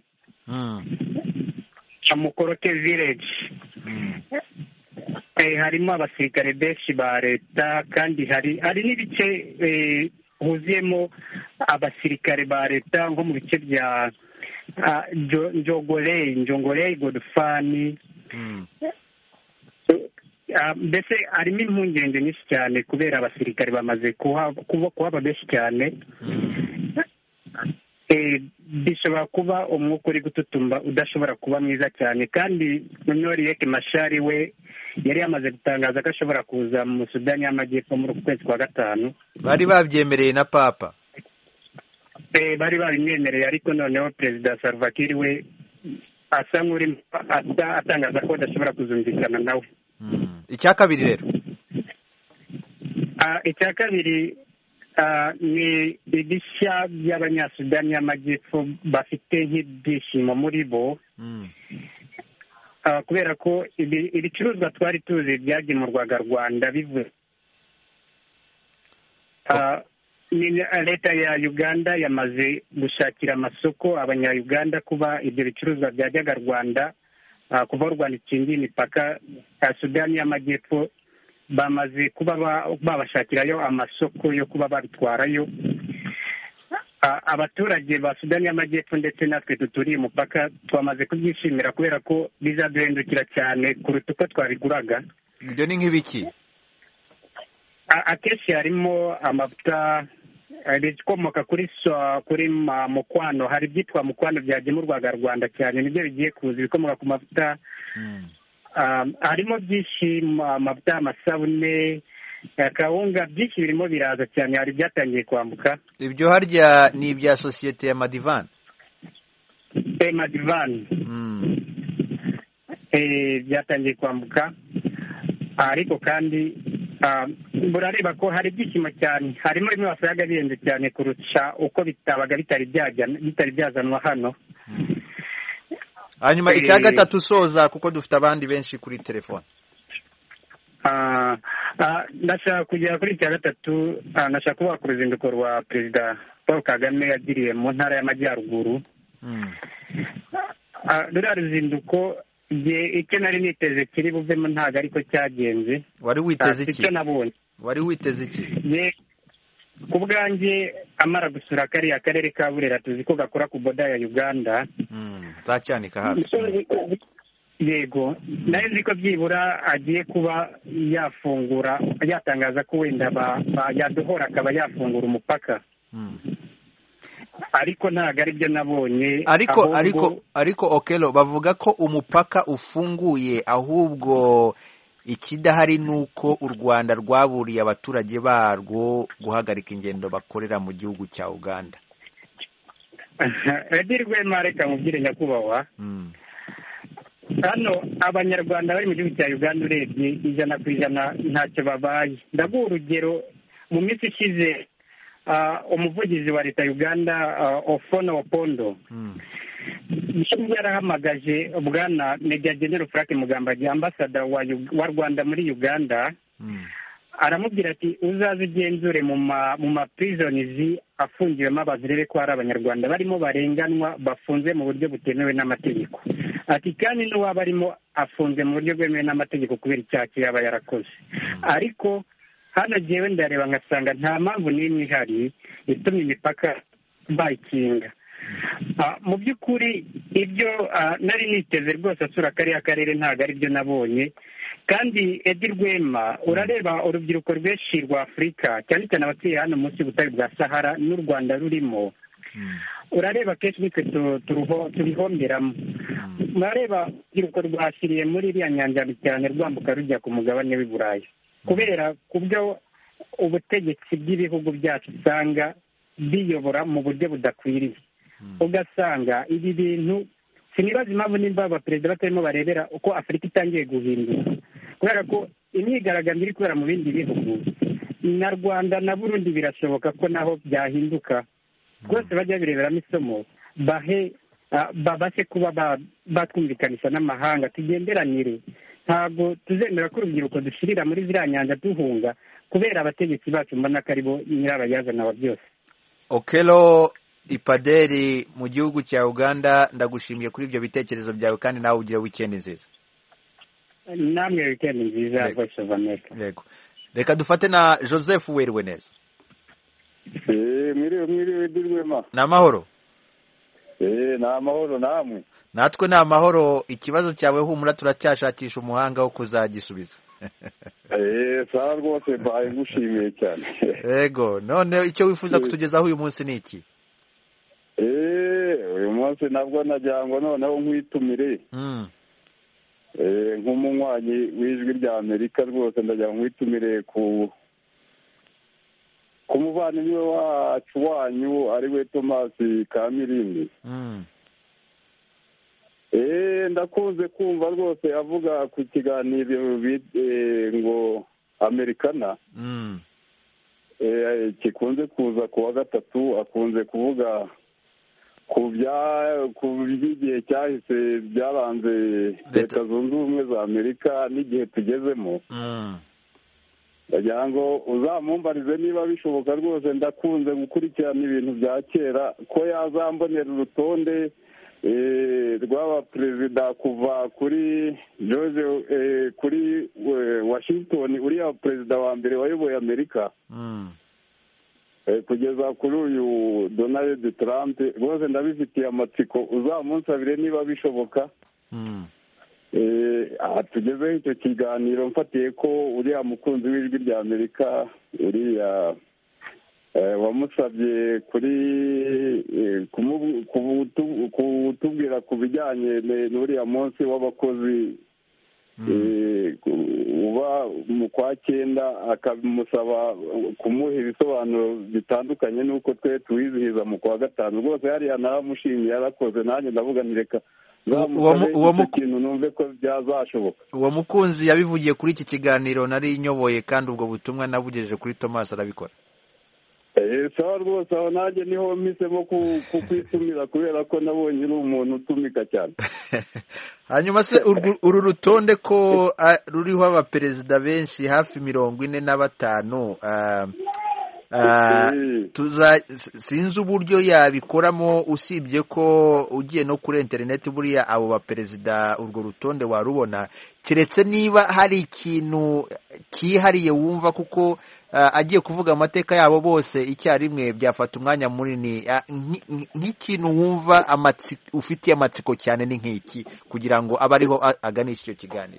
mu Koroke village. Harimo abasirikare benshi ba leta, kandi hari n'ibice huzuyemo abasirikare ba leta nko mu bice bya Njongolei Godfani. mbese harimo impungenge nyinshi cyane kubera abasirikare bamaze kuhaba benshi cyane. Bishobora kuba umwuka uri gututumba udashobora kuba mwiza cyane, kandi noneho Riek Machar we yari yamaze gutangaza ko ashobora kuza mu Sudani y'Amajyepfo muri uku kwezi kwa gatanu. Bari babyemereye na papa? Bari babimwemereye, ariko noneho Perezida Salva Kiir we asa nk'uri atangaza ko adashobora kuzumvikana nawe. Icya kabiri rero? Icya kabiri ni ibishya by'abanyasudani y'Amajyepfo bafite nk'ibyishimo muri bo, kubera ko ibicuruzwa twari tuzi byagemurwaga Rwanda bivuye leta ya Uganda yamaze gushakira amasoko abanya-Uganda kuba ibyo bicuruzwa byajyaga Rwanda, kuva Rwanda ikingiye imipaka Sudani y'Amajyepfo bamaze kuba babashakirayo amasoko yo kuba babitwarayo. Abaturage ba Sudani y'Amajyepfo ndetse natwe tuturiye umupaka twamaze kubyishimira, kubera ko bizaduhendukira cyane kuruta uko twabiguraga. Ibyo ni nk'ibiki? Akenshi harimo amavuta ibikomoka kuri mukwano. Hari ibyitwa mukwano byagemurwaga Rwanda cyane, nibyo bigiye kuza ibikomoka ku mavuta. Harimo byinshi, amavuta, amasabune, akawunga, byinshi birimo biraza cyane, hari byatangiye kwambuka. Ibyo harya ni ibya sosiyete ya Madivan? Madivan byatangiye kwambuka, ariko kandi murareba ko hari ibyishimo cyane. Harimo bimwe basaga bihenze cyane kurusha uko bitabaga bitari byazanwa hano. Hanyuma icya gatatu usoza, kuko dufite abandi benshi kuri telefone. Ndashaka kugera kuri icya gatatu. Ndashaka kuvuga ku ruzinduko rwa Perezida Paul Kagame yagiriye mu ntara y'Amajyaruguru. Ruriya ruzinduko icyo nari niteze kiri buvemo ntabwo ariko cyagenze. Wari witeze iki? Icyo nabonye. Wari witeze iki? Ku bwanjye amara gusura kariya karere ka Burera, tuzi ko gakora ku boda ya Uganda. Zacyanika hafi. Yego, nari nzi ko byibura agiye kuba yatangaza ko wenda yaduhora akaba yafungura umupaka. Ariko ntabwo ari byo nabonye. Ariko Okello, bavuga ko umupaka ufunguye, ahubwo ikidahari ni uko u Rwanda rwaburiye abaturage barwo guhagarika ingendo bakorera mu gihugu cya Uganda. Rwema, reka mubwire nyakubahwa, hano abanyarwanda bari mu gihugu cya Uganda urebye 100% ntacyo babaye. Ndaguha urugero, mu minsi ishize umuvugizi wa leta Uganda Ofono Opondo yarahamagaje bwana Meja General Frank Mugambage, ambassador wa Rwanda muri Uganda. Aramubwira ati uzaze ugenzure mu ma prisons afungiwemo abantu, urebe ko hari abanyarwanda barimo barenganwa, bafunze mu buryo butemewe n'amategeko. Ati kandi n'uwaba arimo afunze mu buryo bwemewe n'amategeko kubera icyaha yaba yarakoze. Ariko hano jyewe ndareba ngasanga nta mpamvu n'imwe ihari itumye imipaka bayikinga. Mu by'ukuri ibyo nari niteze rwose asura kariya karere ntabwo ari byo nabonye. Kandi Edi Rwema, urareba urubyiruko rwinshi rwa Afurika, cyane cyane abatuye hano munsi y'ubutayu bwa Sahara n'u Rwanda rurimo, urareba kenshi nitwe turihomberamo. Murareba urubyiruko rwashyiriye muri iriya nyanja cyane rwambuka rujya ku mugabane w'i Burayi, kubera kubyo ubutegetsi bw'ibihugu byacu usanga biyobora mu buryo budakwiriye. Ugasanga ibi bintu sinibaza impamvu nimba abaperezida batarimo barebera uko Afurika itangiye guhinduka, kubera ko imyigaragambyo iri kubera mu bindi bihugu na Rwanda na Burundi birashoboka ko naho byahinduka. Rwose bajya bireberamo isomo, babashe kuba batwumvikanisha n'amahanga, tugenderanire. Ntabwo tuzemera ko urubyiruko dushirira muri ziriya nyanja duhunga kubera abategetsi bacu mbona ko aribo nyirabayazana wa byose. Okello Ipaderi mu gihugu cya Uganda, ndagushimiye kuri ibyo bitekerezo byawe, kandi nawe ugira weekend nziza. Namwe weekend nziza, Voice of America. Yego. Reka dufate na Joseph Werwe neza. Mwiriwe Rwema. Na amahoro? Na amahoro namwe. Natwe na amahoro. Ikibazo cyawe humura, turacyashakisha umuhanga wo kuzagisubiza. sawa rwose mbaye ngushimiye cyane. Yego, none icyo wifuza kutugezaho uyu munsi ni iki? Uyu munsi nabwo nagira ngo noneho nkwitumire nk'umunywanyi w'ijwi rya Amerika rwose ndagira ngo nkwitumire ku muvandimwe wacu wanyu ari we Thomas Kamirindi. Ndakunze kumva rwose avuga ku kiganiro ngo Americana kikunze kuza ku wa gatatu, akunze kuvuga ku by'igihe cyahise byaranze Leta Zunze Ubumwe za Amerika n'igihe tugezemo. ndagira ngo uzamumbarize niba bishoboka rwose, ndakunze gukurikirana ibintu bya kera, ko yazambonera urutonde rw'abaperezida kuva kuri George kuri Washington, uriya perezida wa mbere wayoboye Amerika, kugeza kuri uyu Donald Trump. Rwose ndabifitiye amatsiko, uzamunsabire niba bishoboka tugezeho icyo kiganiro, mfatiye ko uriya mukunzi w'ijwi rya Amerika uriya wamusabye kutubwira ku bijyanye n'uriya munsi w'abakozi uba mu kwa cyenda, akamusaba kumuha ibisobanuro bitandukanye n'uko twe tuwizihiza mu kwa gatanu. Rwose hariya naramushimiye, yarakoze, nanjye ndavuga ntireka kintu numve ko byazashoboka. Uwo mukunzi yabivugiye kuri iki kiganiro nari nyoboye, kandi ubwo butumwa nabugejeje kuri Thomas arabikora. Sawa rwose, aho nanjye niho mpisemo kukwitumira kubera ko nabonye uri umuntu utumika cyane. Hanyuma se uru rutonde ko ruriho abaperezida benshi hafi 45, sinzi uburyo yabikoramo, usibye ko ugiye no kuri interineti buriya abo baperezida urwo rutonde warubona, keretse niba hari ikintu kihariye wumva, kuko agiye kuvuga amateka yabo bose icyarimwe byafata umwanya munini. Nk'ikintu wumva ufitiye amatsiko cyane ni nk'iki, kugira ngo abe ariho aganisha icyo kiganiro?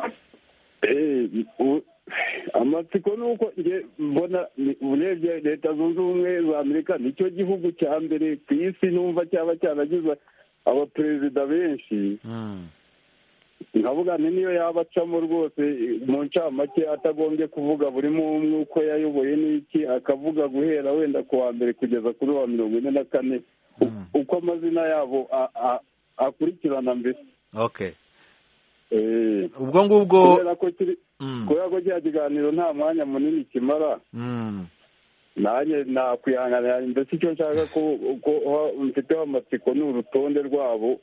Amatsiko ni uko mbona urebye Leta Zunze Ubumwe za Amerika nicyo gihugu cya mbere ku isi numva cyaba cyaragize abaperezida benshi. Nkavuga niyo yaba acamo rwose mu ncamake, atagombye kuvuga buri umwe uko yayoboye n'iki, akavuga guhera wenda ku wa mbere kugeza kuri wa 44 uko amazina yabo akurikirana mbese. Ubwo ngubwo kubera ko cya kiganiro nta mwanya munini kimara, nanjye nakwihanganira, ndetse icyo nshaka ko mfiteho amatsiko ni urutonde rwabo.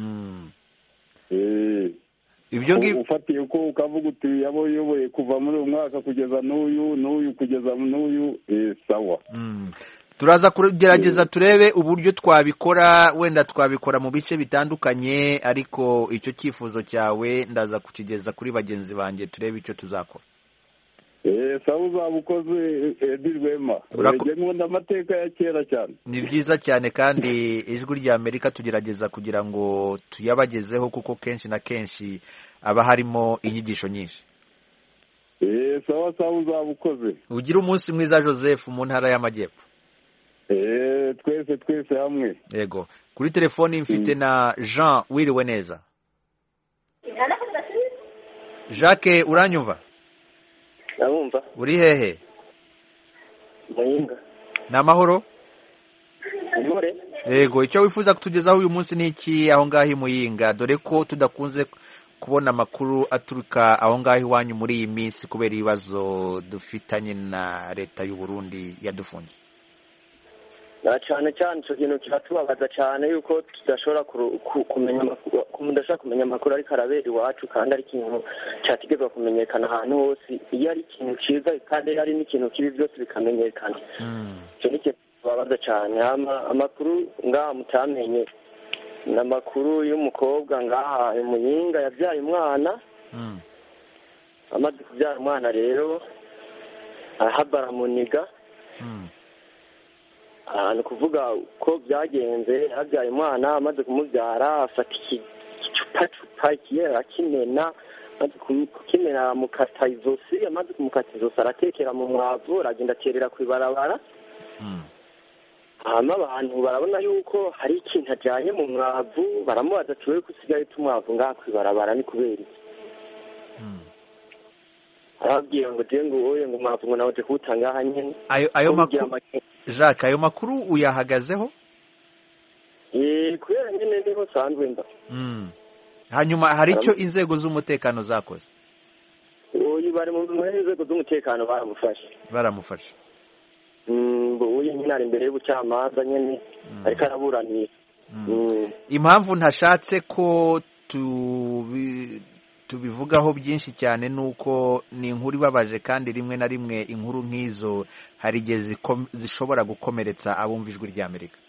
Ufatiye uko ukavuga uti yabo yoboye kuva muri uyu mwaka kugeza n'uyu kugeza n'uyu, sawa. Turaza kugerageza turebe uburyo twabikora, wenda twabikora mu bice bitandukanye, ariko icyo cyifuzo cyawe ndaza kukigeza kuri bagenzi banjye, turebe icyo tuzakora. Sawa, uzaba ukoze Edi Rwema, nkunda amateka ya kera cyane. Ni byiza cyane, kandi ijwi rya Amerika tugerageza kugira ngo tuyabagezeho, kuko kenshi na kenshi aba harimo inyigisho nyinshi. Sawa, uzaba ukoze. Ugira umunsi mwiza Joseph mu ntara y'Amajyepfo. Twese hamwe. Yego, kuri telefoni mfite na Jean. Wiriwe neza Jacques, uranyumva? Ndabumva. Uri hehe? Muyinga. N'amahoro? Amore. Yego, icyo wifuza kutugezaho uyu munsi ni iki aho ngaho Muyinga, dore ko tudakunze kubona amakuru aturuka aho ngaho iwanyu muri iyi minsi kubera ibibazo dufitanye na leta y'u Burundi yadufungiye? Cyane icyo kintu kiratubabaza cyane, yuko tudashobora kumenya amakuru ariko arabera iwacu, kandi ari ikintu cyategetswe kumenyekana ahantu hose. Iyo ari ikintu cyiza kandi iyo ari n'ikintu kibi, byose bikamenyekana. Icyo ni ikintu tubabaza cyane. Amakuru ngaha mutamenye ni amakuru y'umukobwa ngaha Muyinga yabyaye umwana. Amaze kubyara umwana rero baramuniga. Ni ukuvuga ko byagenze, yabyaye umwana, amaze kumubyara afata igicupa akimena, amaze kukimena mukata izosi, amaze kumukata izosi aratekera mu mwavu, aragenda aterera ku ibarabara. hama abantu barabona yuko hari ikintu ajyanye mu mwavu, baramubaza ati wowe ko usigaye tumwavu ngaha ku ibarabara ni kubera iki? arababwira ngo je ngo wowe ngo umwavu ngo nawe uje kuwutanga aha nyene. Ayo makuru Jacques, ayo makuru uyahagazeho? Kubera nyene niho sanzwe mba. Hanyuma hari icyo inzego z'umutekano zakoze? Uyu bari mu nzego z'umutekano baramufashe. Uyu nyine ari imbere y'ubucamanza nyene ariko araburanira. Impamvu ntashatse ko tubivugaho byinshi cyane nuko ni inkuru ibabaje kandi rimwe na rimwe inkuru nk'izo hari igihe zishobora gukomeretsa abumva ijwi ry'Amerika.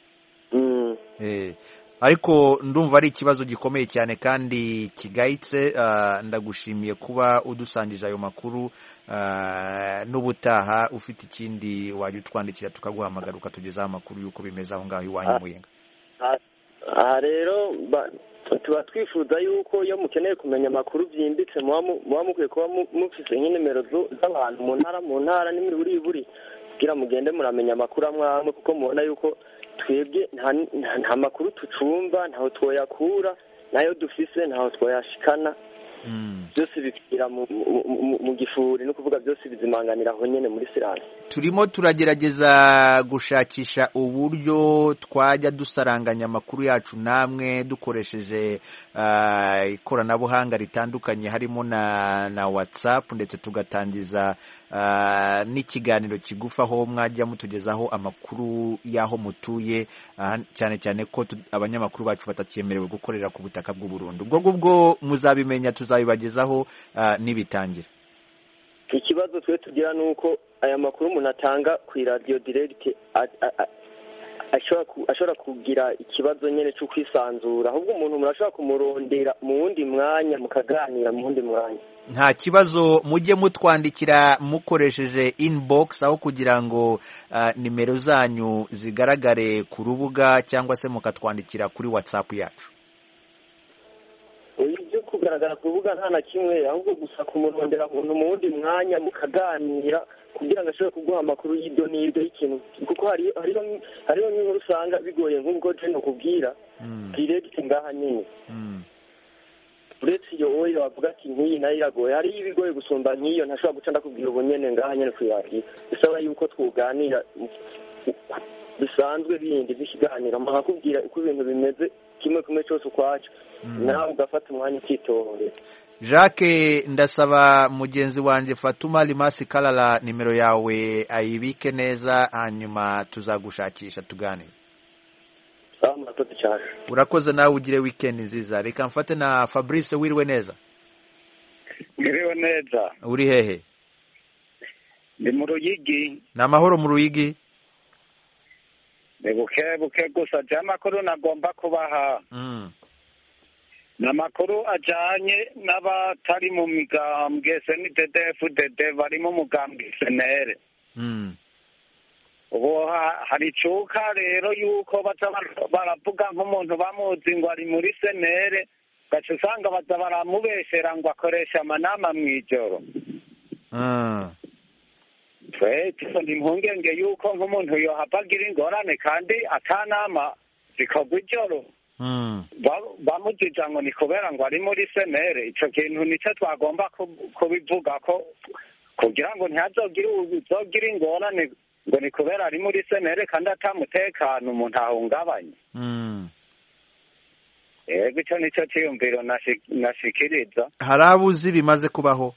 Ariko ndumva ari ikibazo gikomeye cyane kandi kigayitse. Ndagushimiye kuba udusangije ayo makuru. N'ubutaha ufite ikindi wajya utwandikira tukaguhamagara ukatugezaho amakuru y'uko bimeze aho ngaho iwanyu Muyinga. Aha rero tuba twifuza yuko iyo mukeneye kumenya amakuru byimbitse muba mukwiye kuba mufise nk'inimero z'abantu mu ntara n'imuri buri kugira mugende muramenya amakuru amwe kuko mubona yuko twebwe nta makuru tucumba, ntaho twoyakura, nayo dufise ntaho twoyashikana. Byose bipfira mu gifuri, no kuvuga byose bizimanganira aho nyene muri silence. Turimo turagerageza gushakisha uburyo twajya dusaranganya amakuru yacu namwe dukoresheje ikoranabuhanga ritandukanye harimo na WhatsApp, ndetse tugatangiza n'ikiganiro kigufa aho mwajya mutugezaho amakuru y'aho mutuye, cyane cyane ko abanyamakuru bacu batakyemerewe gukorera ku butaka bw'u Burundi. Ubwo muzabimenya, tuzabibagezaho nibitangira. Ikibazo twe tugira nuko aya makuru umuntu atanga ku radio direct ashobora kugira ikibazo nyene cyo kwisanzura, ahubwo umuntu murashobora kumurondera mu wundi mwanya mukaganira mu wundi mwanya. Nta kibazo, mujye mutwandikira mukoresheje inbox aho kugira ngo nimero zanyu zigaragare ku rubuga, cyangwa se mukatwandikira kuri WhatsApp yacu. Ibyo kugaragara ku rubuga nta na kimwe, ahubwo gusa kumurondera umuntu mu wundi mwanya mukaganira kugira ngo ashobore kuguha amakuru y'ibyo n'ibyo y'ikintu, kuko hariho n'inkuru usanga bigoye nk'ubwo je nokubwira direct ngaha nyine. Uretse iyo wowe wavuga ati nk'iyi nayo iragoye, hariho ibigoye gusumba nk'iyo ntashobora guca ndakubwira ubu nyene ngaha nyene kwiyakira. Bisaba yuko twuganira bisanzwe bindi by'ikiganiro, nkakubwira uko ibintu bimeze kimwe cyose ukwacu, nawe ugafata umwanya ukitorera. Jacques, ndasaba mugenzi wanje Fatuma Limasi Kalala nimero yawe ayibike neza, hanyuma tuzagushakisha tuganire. Urakoze, nawe ugire weekend nziza. Reka mfate na Fabrice. Wiriwe neza? Wiriwe neza. Uri hehe? Ndi mu Ruyigi. Na mahoro mu Ruyigi? Buke gusa amakuru nagomba kubaha. N'amakuru ajanye n'abatari mu migambwe SNDD-FDD bari mu mugambwe SNL. Ubu hari icuka rero yuko baza baravuga nk'umuntu bamuzi ngo ari muri SNL, gaca usanga baza baramubeshera ngo akoresha amanama mw'ijoro. Ni impungenge yuko nk'umuntu yohava agira ingorane kandi atanama zikorwa ijoro. Bamujija ngo ni kubera ngo ari muri SNL. Ico kintu nico twagomba kubivuga ko kugira ngo ntihazogire ingorane ngo ni kubera ari muri SNL kandi atamutekano umuntu ahungabanye. Yego, ico nico ciyumviro nashikiriza. Hari abuzi bimaze kubaho?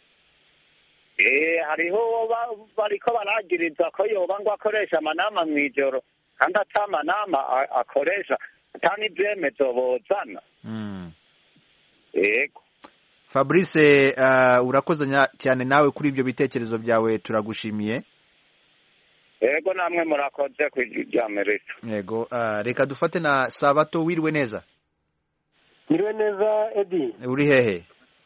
Hariho bariko baragiriza ko yoba ngo akoresha amanama mw'ijoro kandi atamanama akoresha, atani byemezo bozana. Yego. Fabrice, urakoze cyane nawe kuri ibyo bitekerezo byawe, turagushimiye. Yego, namwe murakoze ku ry'Amerika. Yego, reka dufate na Sabato. Wiriwe neza? Wiriwe neza Edi. Uri hehe?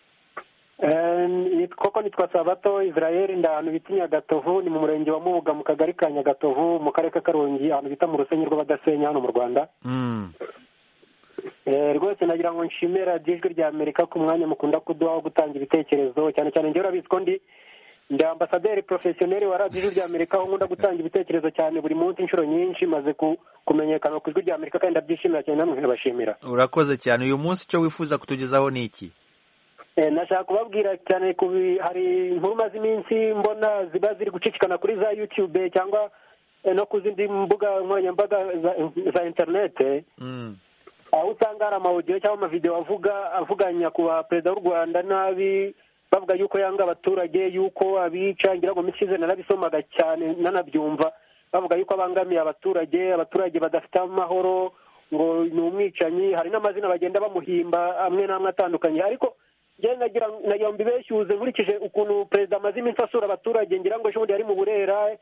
Koko nitwa Sabato Israel, ndahantu bita Nyagatovu, ni mu murenge wa Mubuga mu kagari ka Nyagatovu mu karere ka Karongi, ahantu bita mu Rusenyi rw'Abadasenya hano mu Rwanda. rwose nagira ngo nshimire radiyo ijwi rya amerika ku mwanya mukunda kuduha wo gutanga ibitekerezo cyane cyane njyewe urabizi ko ndi ambasaderi porofesiyoneri wa radiyo ijwi rya amerika aho nkunda gutanga ibitekerezo cyane buri munsi inshuro nyinshi maze kumenyekana ku ijwi rya amerika kandi ndabyishimira cyane namwe nkabashimira. Urakoze cyane. Uyu munsi icyo wifuza kutugezaho ni iki? Nashaka kubabwira cyane hari inkuru maze iminsi mbona ziba ziri gucicikana kuri za YouTube cyangwa no ku zindi mbuga nkoranyambaga za interinete, aho usanga hari amawudiyo cyangwa amavidewo avuganya ku perezida w'u Rwanda nabi, bavuga yuko yanga abaturage, yuko abica. Ngira ngo misize narabisomaga cyane nanabyumva, bavuga yuko abangamiye abaturage badafite amahoro, ngo ni umwicanyi. Hari n'amazina bagenda bamuhimba amwe n'amwe atandukanye, ariko nagira ngo mbibeshyuze nkurikije ukuntu perezida amaze iminsi asura abaturage. Ngira ngo ejo bundi yari mu Burera,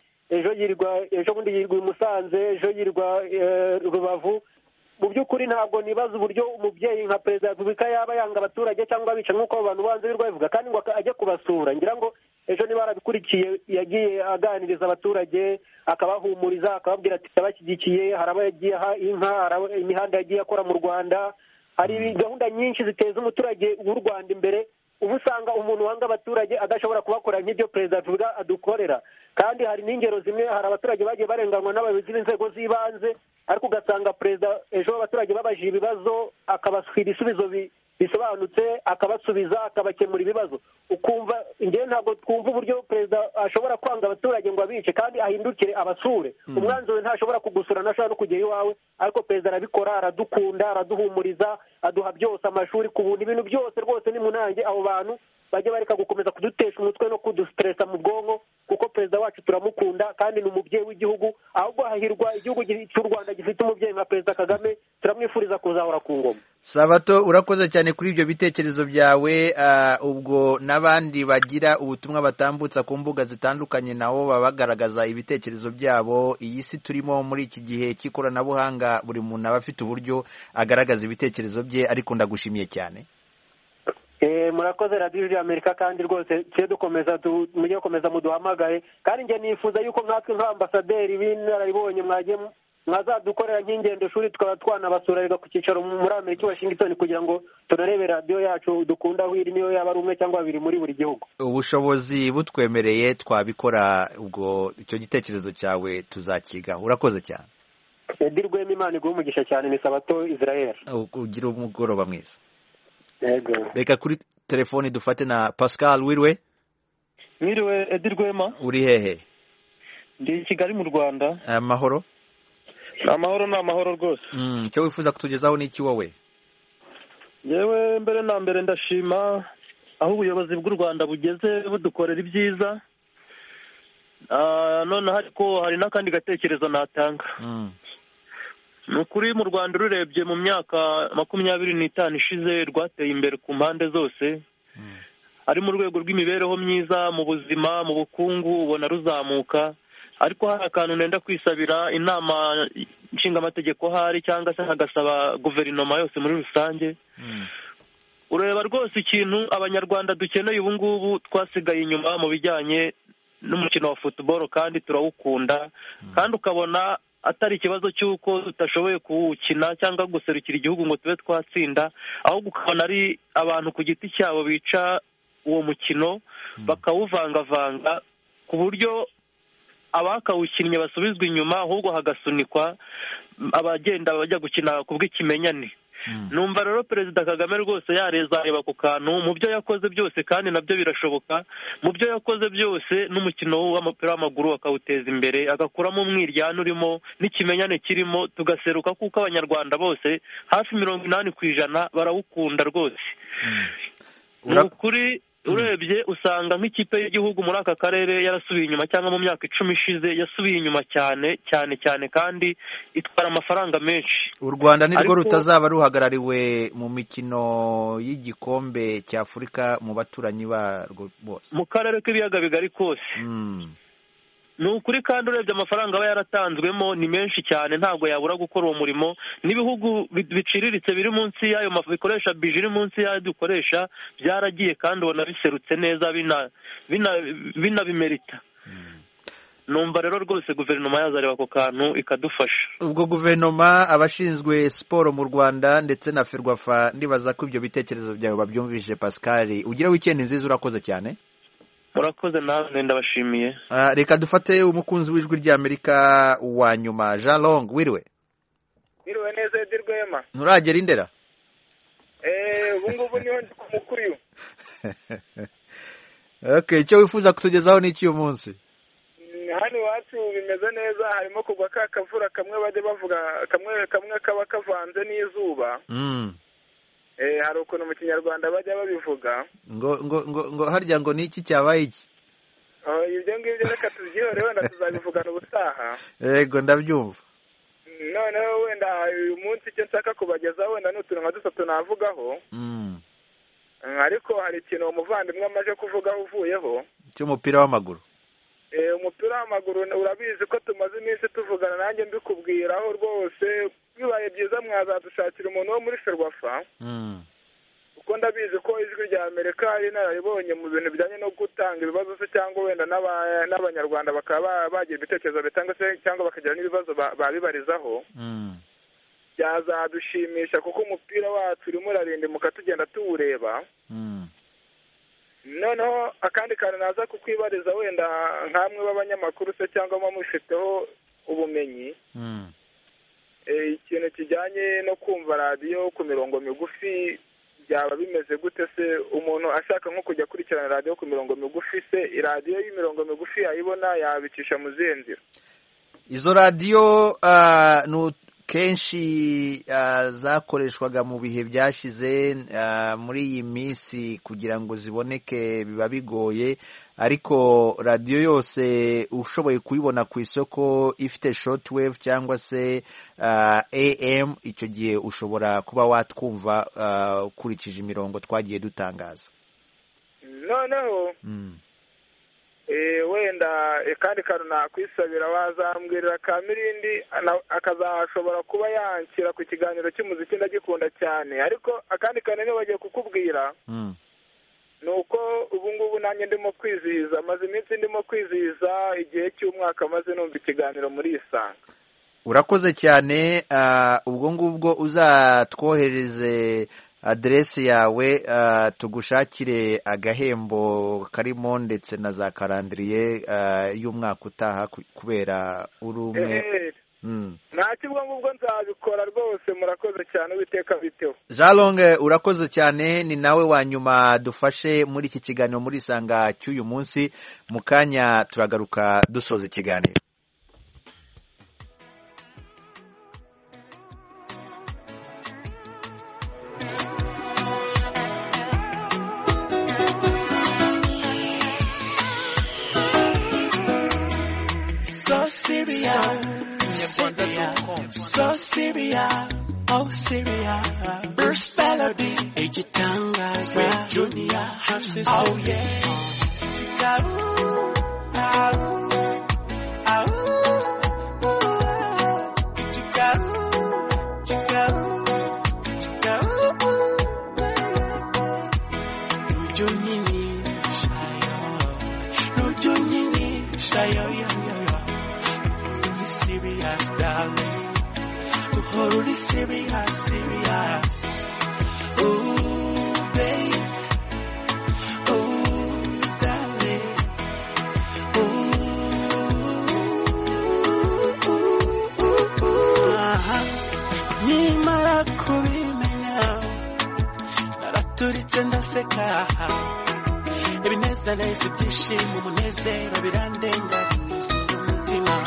ejo bundi yirwa i Musanze, ejo yirwa Rubavu. Mu by'ukuri ntabwo nibaza uburyo umubyeyi nka perezida wa repubulika yaba yanga abaturage cyangwa abica nk'uko abantu banze birirwa bivuga, kandi ngo ajye kubasura. Ngira ngo ejo niba barabikurikiye yagiye aganiriza abaturage, akabahumuriza, akababwira ati abashyigikiye, hari abo yagiye aha inka, hari imihanda yagiye akora mu Rwanda, hari gahunda nyinshi ziteza umuturage w'u Rwanda imbere. Ubu usanga umuntu wanga abaturage adashobora kubakora nk'ibyo perezida wa repubulika adukorera. Kandi hari n'ingero zimwe, hari abaturage bagiye barenganywa n'abayobozi b'inzego z'ibanze, ariko ugasanga perezida ejo abaturage babajije ibibazo akabasubiza ibisubizo bisobanutse, akabasubiza, akabakemura ibibazo. Ukumva njyewe ntabwo twumva uburyo perezida ashobora kwanga abaturage ngo abice kandi ahindukire abasure. Umwanzi we ntashobora kugusura, ntashobora no kugera iwawe, ariko perezida arabikora, aradukunda, araduhumuriza, aduha byose, amashuri ku buntu, ibintu byose rwose. Ni munange abo bantu bajye bareka gukomeza kudutesha umutwe no kudustresa mu bwonko, kuko perezida wacu turamukunda kandi ni umubyeyi w'igihugu. Ahubwo hahirwa igihugu cy'u Rwanda gifite umubyeyi nka perezida Kagame, turamwifuriza kuzahora ku ngoma. Sabato, urakoze cyane kuri ibyo bitekerezo byawe. Ubwo n'abandi bagira ubutumwa batambutsa ku mbuga zitandukanye nabo baba bagaragaza ibitekerezo byabo. Iyi si turimo muri iki gihe cy'ikoranabuhanga, buri muntu aba afite uburyo agaragaza ibitekerezo bye, ariko ndagushimiye cyane. Murakoze radiyo y'Amerika, kandi rwose cye mujye gukomeza muduhamagaye, kandi njye nifuza yuko nkatwe nk'ambasaderi b'inararibonye mwazadukorera nk'ingendo shuri tukaba twanabasura ku cyicaro muri Amerika, Washington, kugira ngo tunarebe radiyo yacu dukunda aho iri, niyo yaba ari umwe cyangwa babiri muri buri gihugu. Ubushobozi butwemereye twabikora. Ubwo icyo gitekerezo cyawe tuzakigaho. Urakoze cyane. Edi Rwema, Imana iguhe umugisha cyane. Ni Sabato Israel. Ugira umugoroba mwiza. Yego. Reka kuri telefoni dufate na Pascal. Wiriwe? Mwiriwe Edi Rwema. Uri hehe? Ndi i Kigali mu Rwanda. Amahoro? Amahoro ni amahoro rwose. Icyo wifuza kutugezaho ni iki wowe? Yewe mbere na mbere ndashima aho ubuyobozi bw'u Rwanda bugeze budukorera ibyiza. None ariko hari n'akandi gatekerezo natanga. Ni ukuri mu Rwanda ururebye mu myaka 25 ishize rwateye imbere ku mpande zose, ari mu rwego rw'imibereho myiza, mu buzima, mu bukungu ubona ruzamuka. Ariko hari akantu nenda kwisabira inama nshingamategeko hari, cyangwa se hagasaba guverinoma yose muri rusange. Ureba rwose ikintu abanyarwanda dukeneye ubu ngubu, twasigaye inyuma mu bijyanye n'umukino wa football, kandi turawukunda, kandi ukabona atari ikibazo cy'uko tutashoboye kuwukina cyangwa guserukira igihugu ngo tube twatsinda, ahubwo ukabona ari abantu ku giti cyabo bica uwo mukino bakawuvangavanga ku buryo abakawukinnye basubizwa inyuma, ahubwo hagasunikwa abagenda bajya gukina ku bw'ikimenyane. Numva rero perezida Kagame rwose yareba ku kantu mu byo yakoze byose, kandi nabyo birashoboka. Mu byo yakoze byose n'umukino w'umupira w'amaguru akawuteza imbere, agakuramo umwiryane urimo n'ikimenyane kirimo, tugaseruka, kuko abanyarwanda bose hafi 80% barawukunda rwose. Ni ukuri urebye usanga nk'ikipe y'igihugu muri aka karere yarasubiye inyuma, cyangwa mu myaka 10 ishize yasubiye inyuma cyane, kandi itwara amafaranga menshi. U Rwanda nirwo rutazaba ruhagarariwe mu mikino y'igikombe cya Afurika mu baturanyi barwo bose, mu karere k'ibiyaga bigari kose. Ni ukuri, kandi urebye amafaranga aba yaratanzwemo ni menshi cyane, ntabwo yabura gukora uwo murimo. N'ibihugu biciriritse biri munsi y'ayo bikoresha bije iri munsi y'ayo dukoresha byaragiye, kandi ubona biserutse neza binabimerita. numva rero rwose guverinoma yazareba ako kantu ikadufasha. Ubwo guverinoma, abashinzwe siporo mu Rwanda ndetse na Ferwafa, ndibaza ko ibyo bitekerezo byawe babyumvise. Pascal, ugira weekend nziza, urakoze cyane. Murakoze namwe, ndabashimiye. Reka dufate umukunzi w'ijwi ry'Amerika wa nyuma, Jean Long. Wiriwe neza Edirwema. Nturagera Indera? Ubu ngubu niho ndi ku mukuru. Okay, icyo wifuza kutugezaho n'iki uyu munsi? Hano iwacu bimeze neza, harimo kugwa kavura kamwe bajya bavuga kamwe kaba kavanze n'izuba. Hari ukuntu mu Kinyarwanda bajya babivuga ngo harya ngo niki cyabaye iki? Ibyo ngibyo reka tubyihore, wenda tuzabivugana ubutaha. Yego, ndabyumva. Noneho wenda uyu munsi icyo nshaka kubagezaho wenda n'utuntu nka dutatu navugaho. Ariko hari ikintu umuvandimwe amaze kuvugaho uvuyeho cy'umupira w'amaguru. Umupira w'amaguru urabizi ko tumaze iminsi tuvugana, nanjye mbikubwiraho rwose. Bibaye byiza mwazadushakira umuntu wo muri Ferwafa, kuko ndabizi ko ijwi rya Amerika ari nararibonye mu bintu bijyanye no gutanga ibibazo se, cyangwa wenda n'abanyarwanda bakaba bagira ibitekerezo bitanga se, cyangwa bakagira n'ibibazo babibarizaho. Byazadushimisha kuko umupira wacu urimo urarindimuka tugenda tuwureba. Noneho akandi kantu naza kukwibariza, wenda nk'amwe b'abanyamakuru se cyangwa mufiteho ubumenyi, ikintu kijyanye no kumva radiyo ku mirongo migufi byaba bimeze gute se? Umuntu ashaka nko kujya akurikirana radiyo ku mirongo migufi, se iradiyo y'imirongo migufi yayibona yabicisha mu zihe nzira? Izo radiyo kenshi zakoreshwaga mu bihe byashize, muri iyi minsi kugira ngo ziboneke biba bigoye, ariko radiyo yose ushoboye kuyibona ku isoko ifite shortwave cyangwa se AM, icyo gihe ushobora kuba watwumva ukurikije imirongo twagiye dutangaza. Noneho wenda kandi kantu nakwisabira, wazambwirira Kamirindi akazashobora kuba yanshyira ku kiganiro cy'umuziki, ndagikunda cyane. Ariko akandi kantu niba bagiye kukubwira ni uko ubu ngubu nanjye ndimo kwizihiza, maze iminsi ndimo kwizihiza igihe cy'umwaka maze numva ikiganiro muri Isanga. Urakoze cyane. Ubwo ngubwo uzatwohereze aderesi yawe, tugushakire agahembo karimo ndetse na za karandiriye y'umwaka utaha, kubera uri umwe. Nta kibwo ngubwo nzabikora rwose. Murakoze cyane, Uwiteka biteho. Jean Long, urakoze cyane. Ni nawe wa nyuma dufashe muri iki kiganiro muri Isanga cy'uyu munsi. Mu kanya turagaruka dusoza ikiganiro. So Syria, oh Syria, Bruce Melody, Ejitangaza, Junior, oh yeah, Chikaru, serious, darling. Oh, really serious, serious. Oh, babe. Oh, darling. Nimara kubimenya, naraturitse ndaseka. Ibinezaneza, ibyishimo, umunezero birandenga, binyuzuye umutima.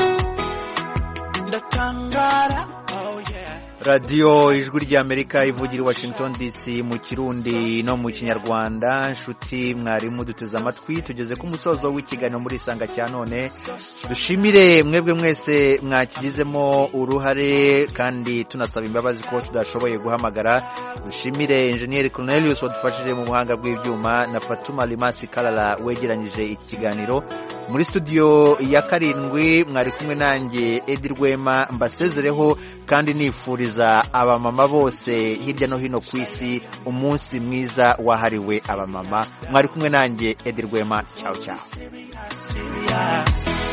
radiyo ijwi ry'Amerika ivugira i Washington DC mu Kirundi no mu Kinyarwanda. Nshuti mwarimu duteze amatwi, tugeze ku musozo w'ikiganiro muri Isanga cya none. Dushimire mwebwe mwese mwakigizemo uruhare, kandi tunasaba imbabazi ko tudashoboye guhamagara. Dushimire Engineer Cornelius wadufashije mu buhanga bw'ibyuma, na Fatuma Limasi Kalala wegeranyije iki kiganiro. Muri studio ya 7 mwari kumwe nanjye Edirwema, mbasezereho kandi nifuriza abamama bose hirya no hino ku isi umunsi mwiza wahariwe abamama. Mwari kumwe nanjye Edirwema, ciao ciao.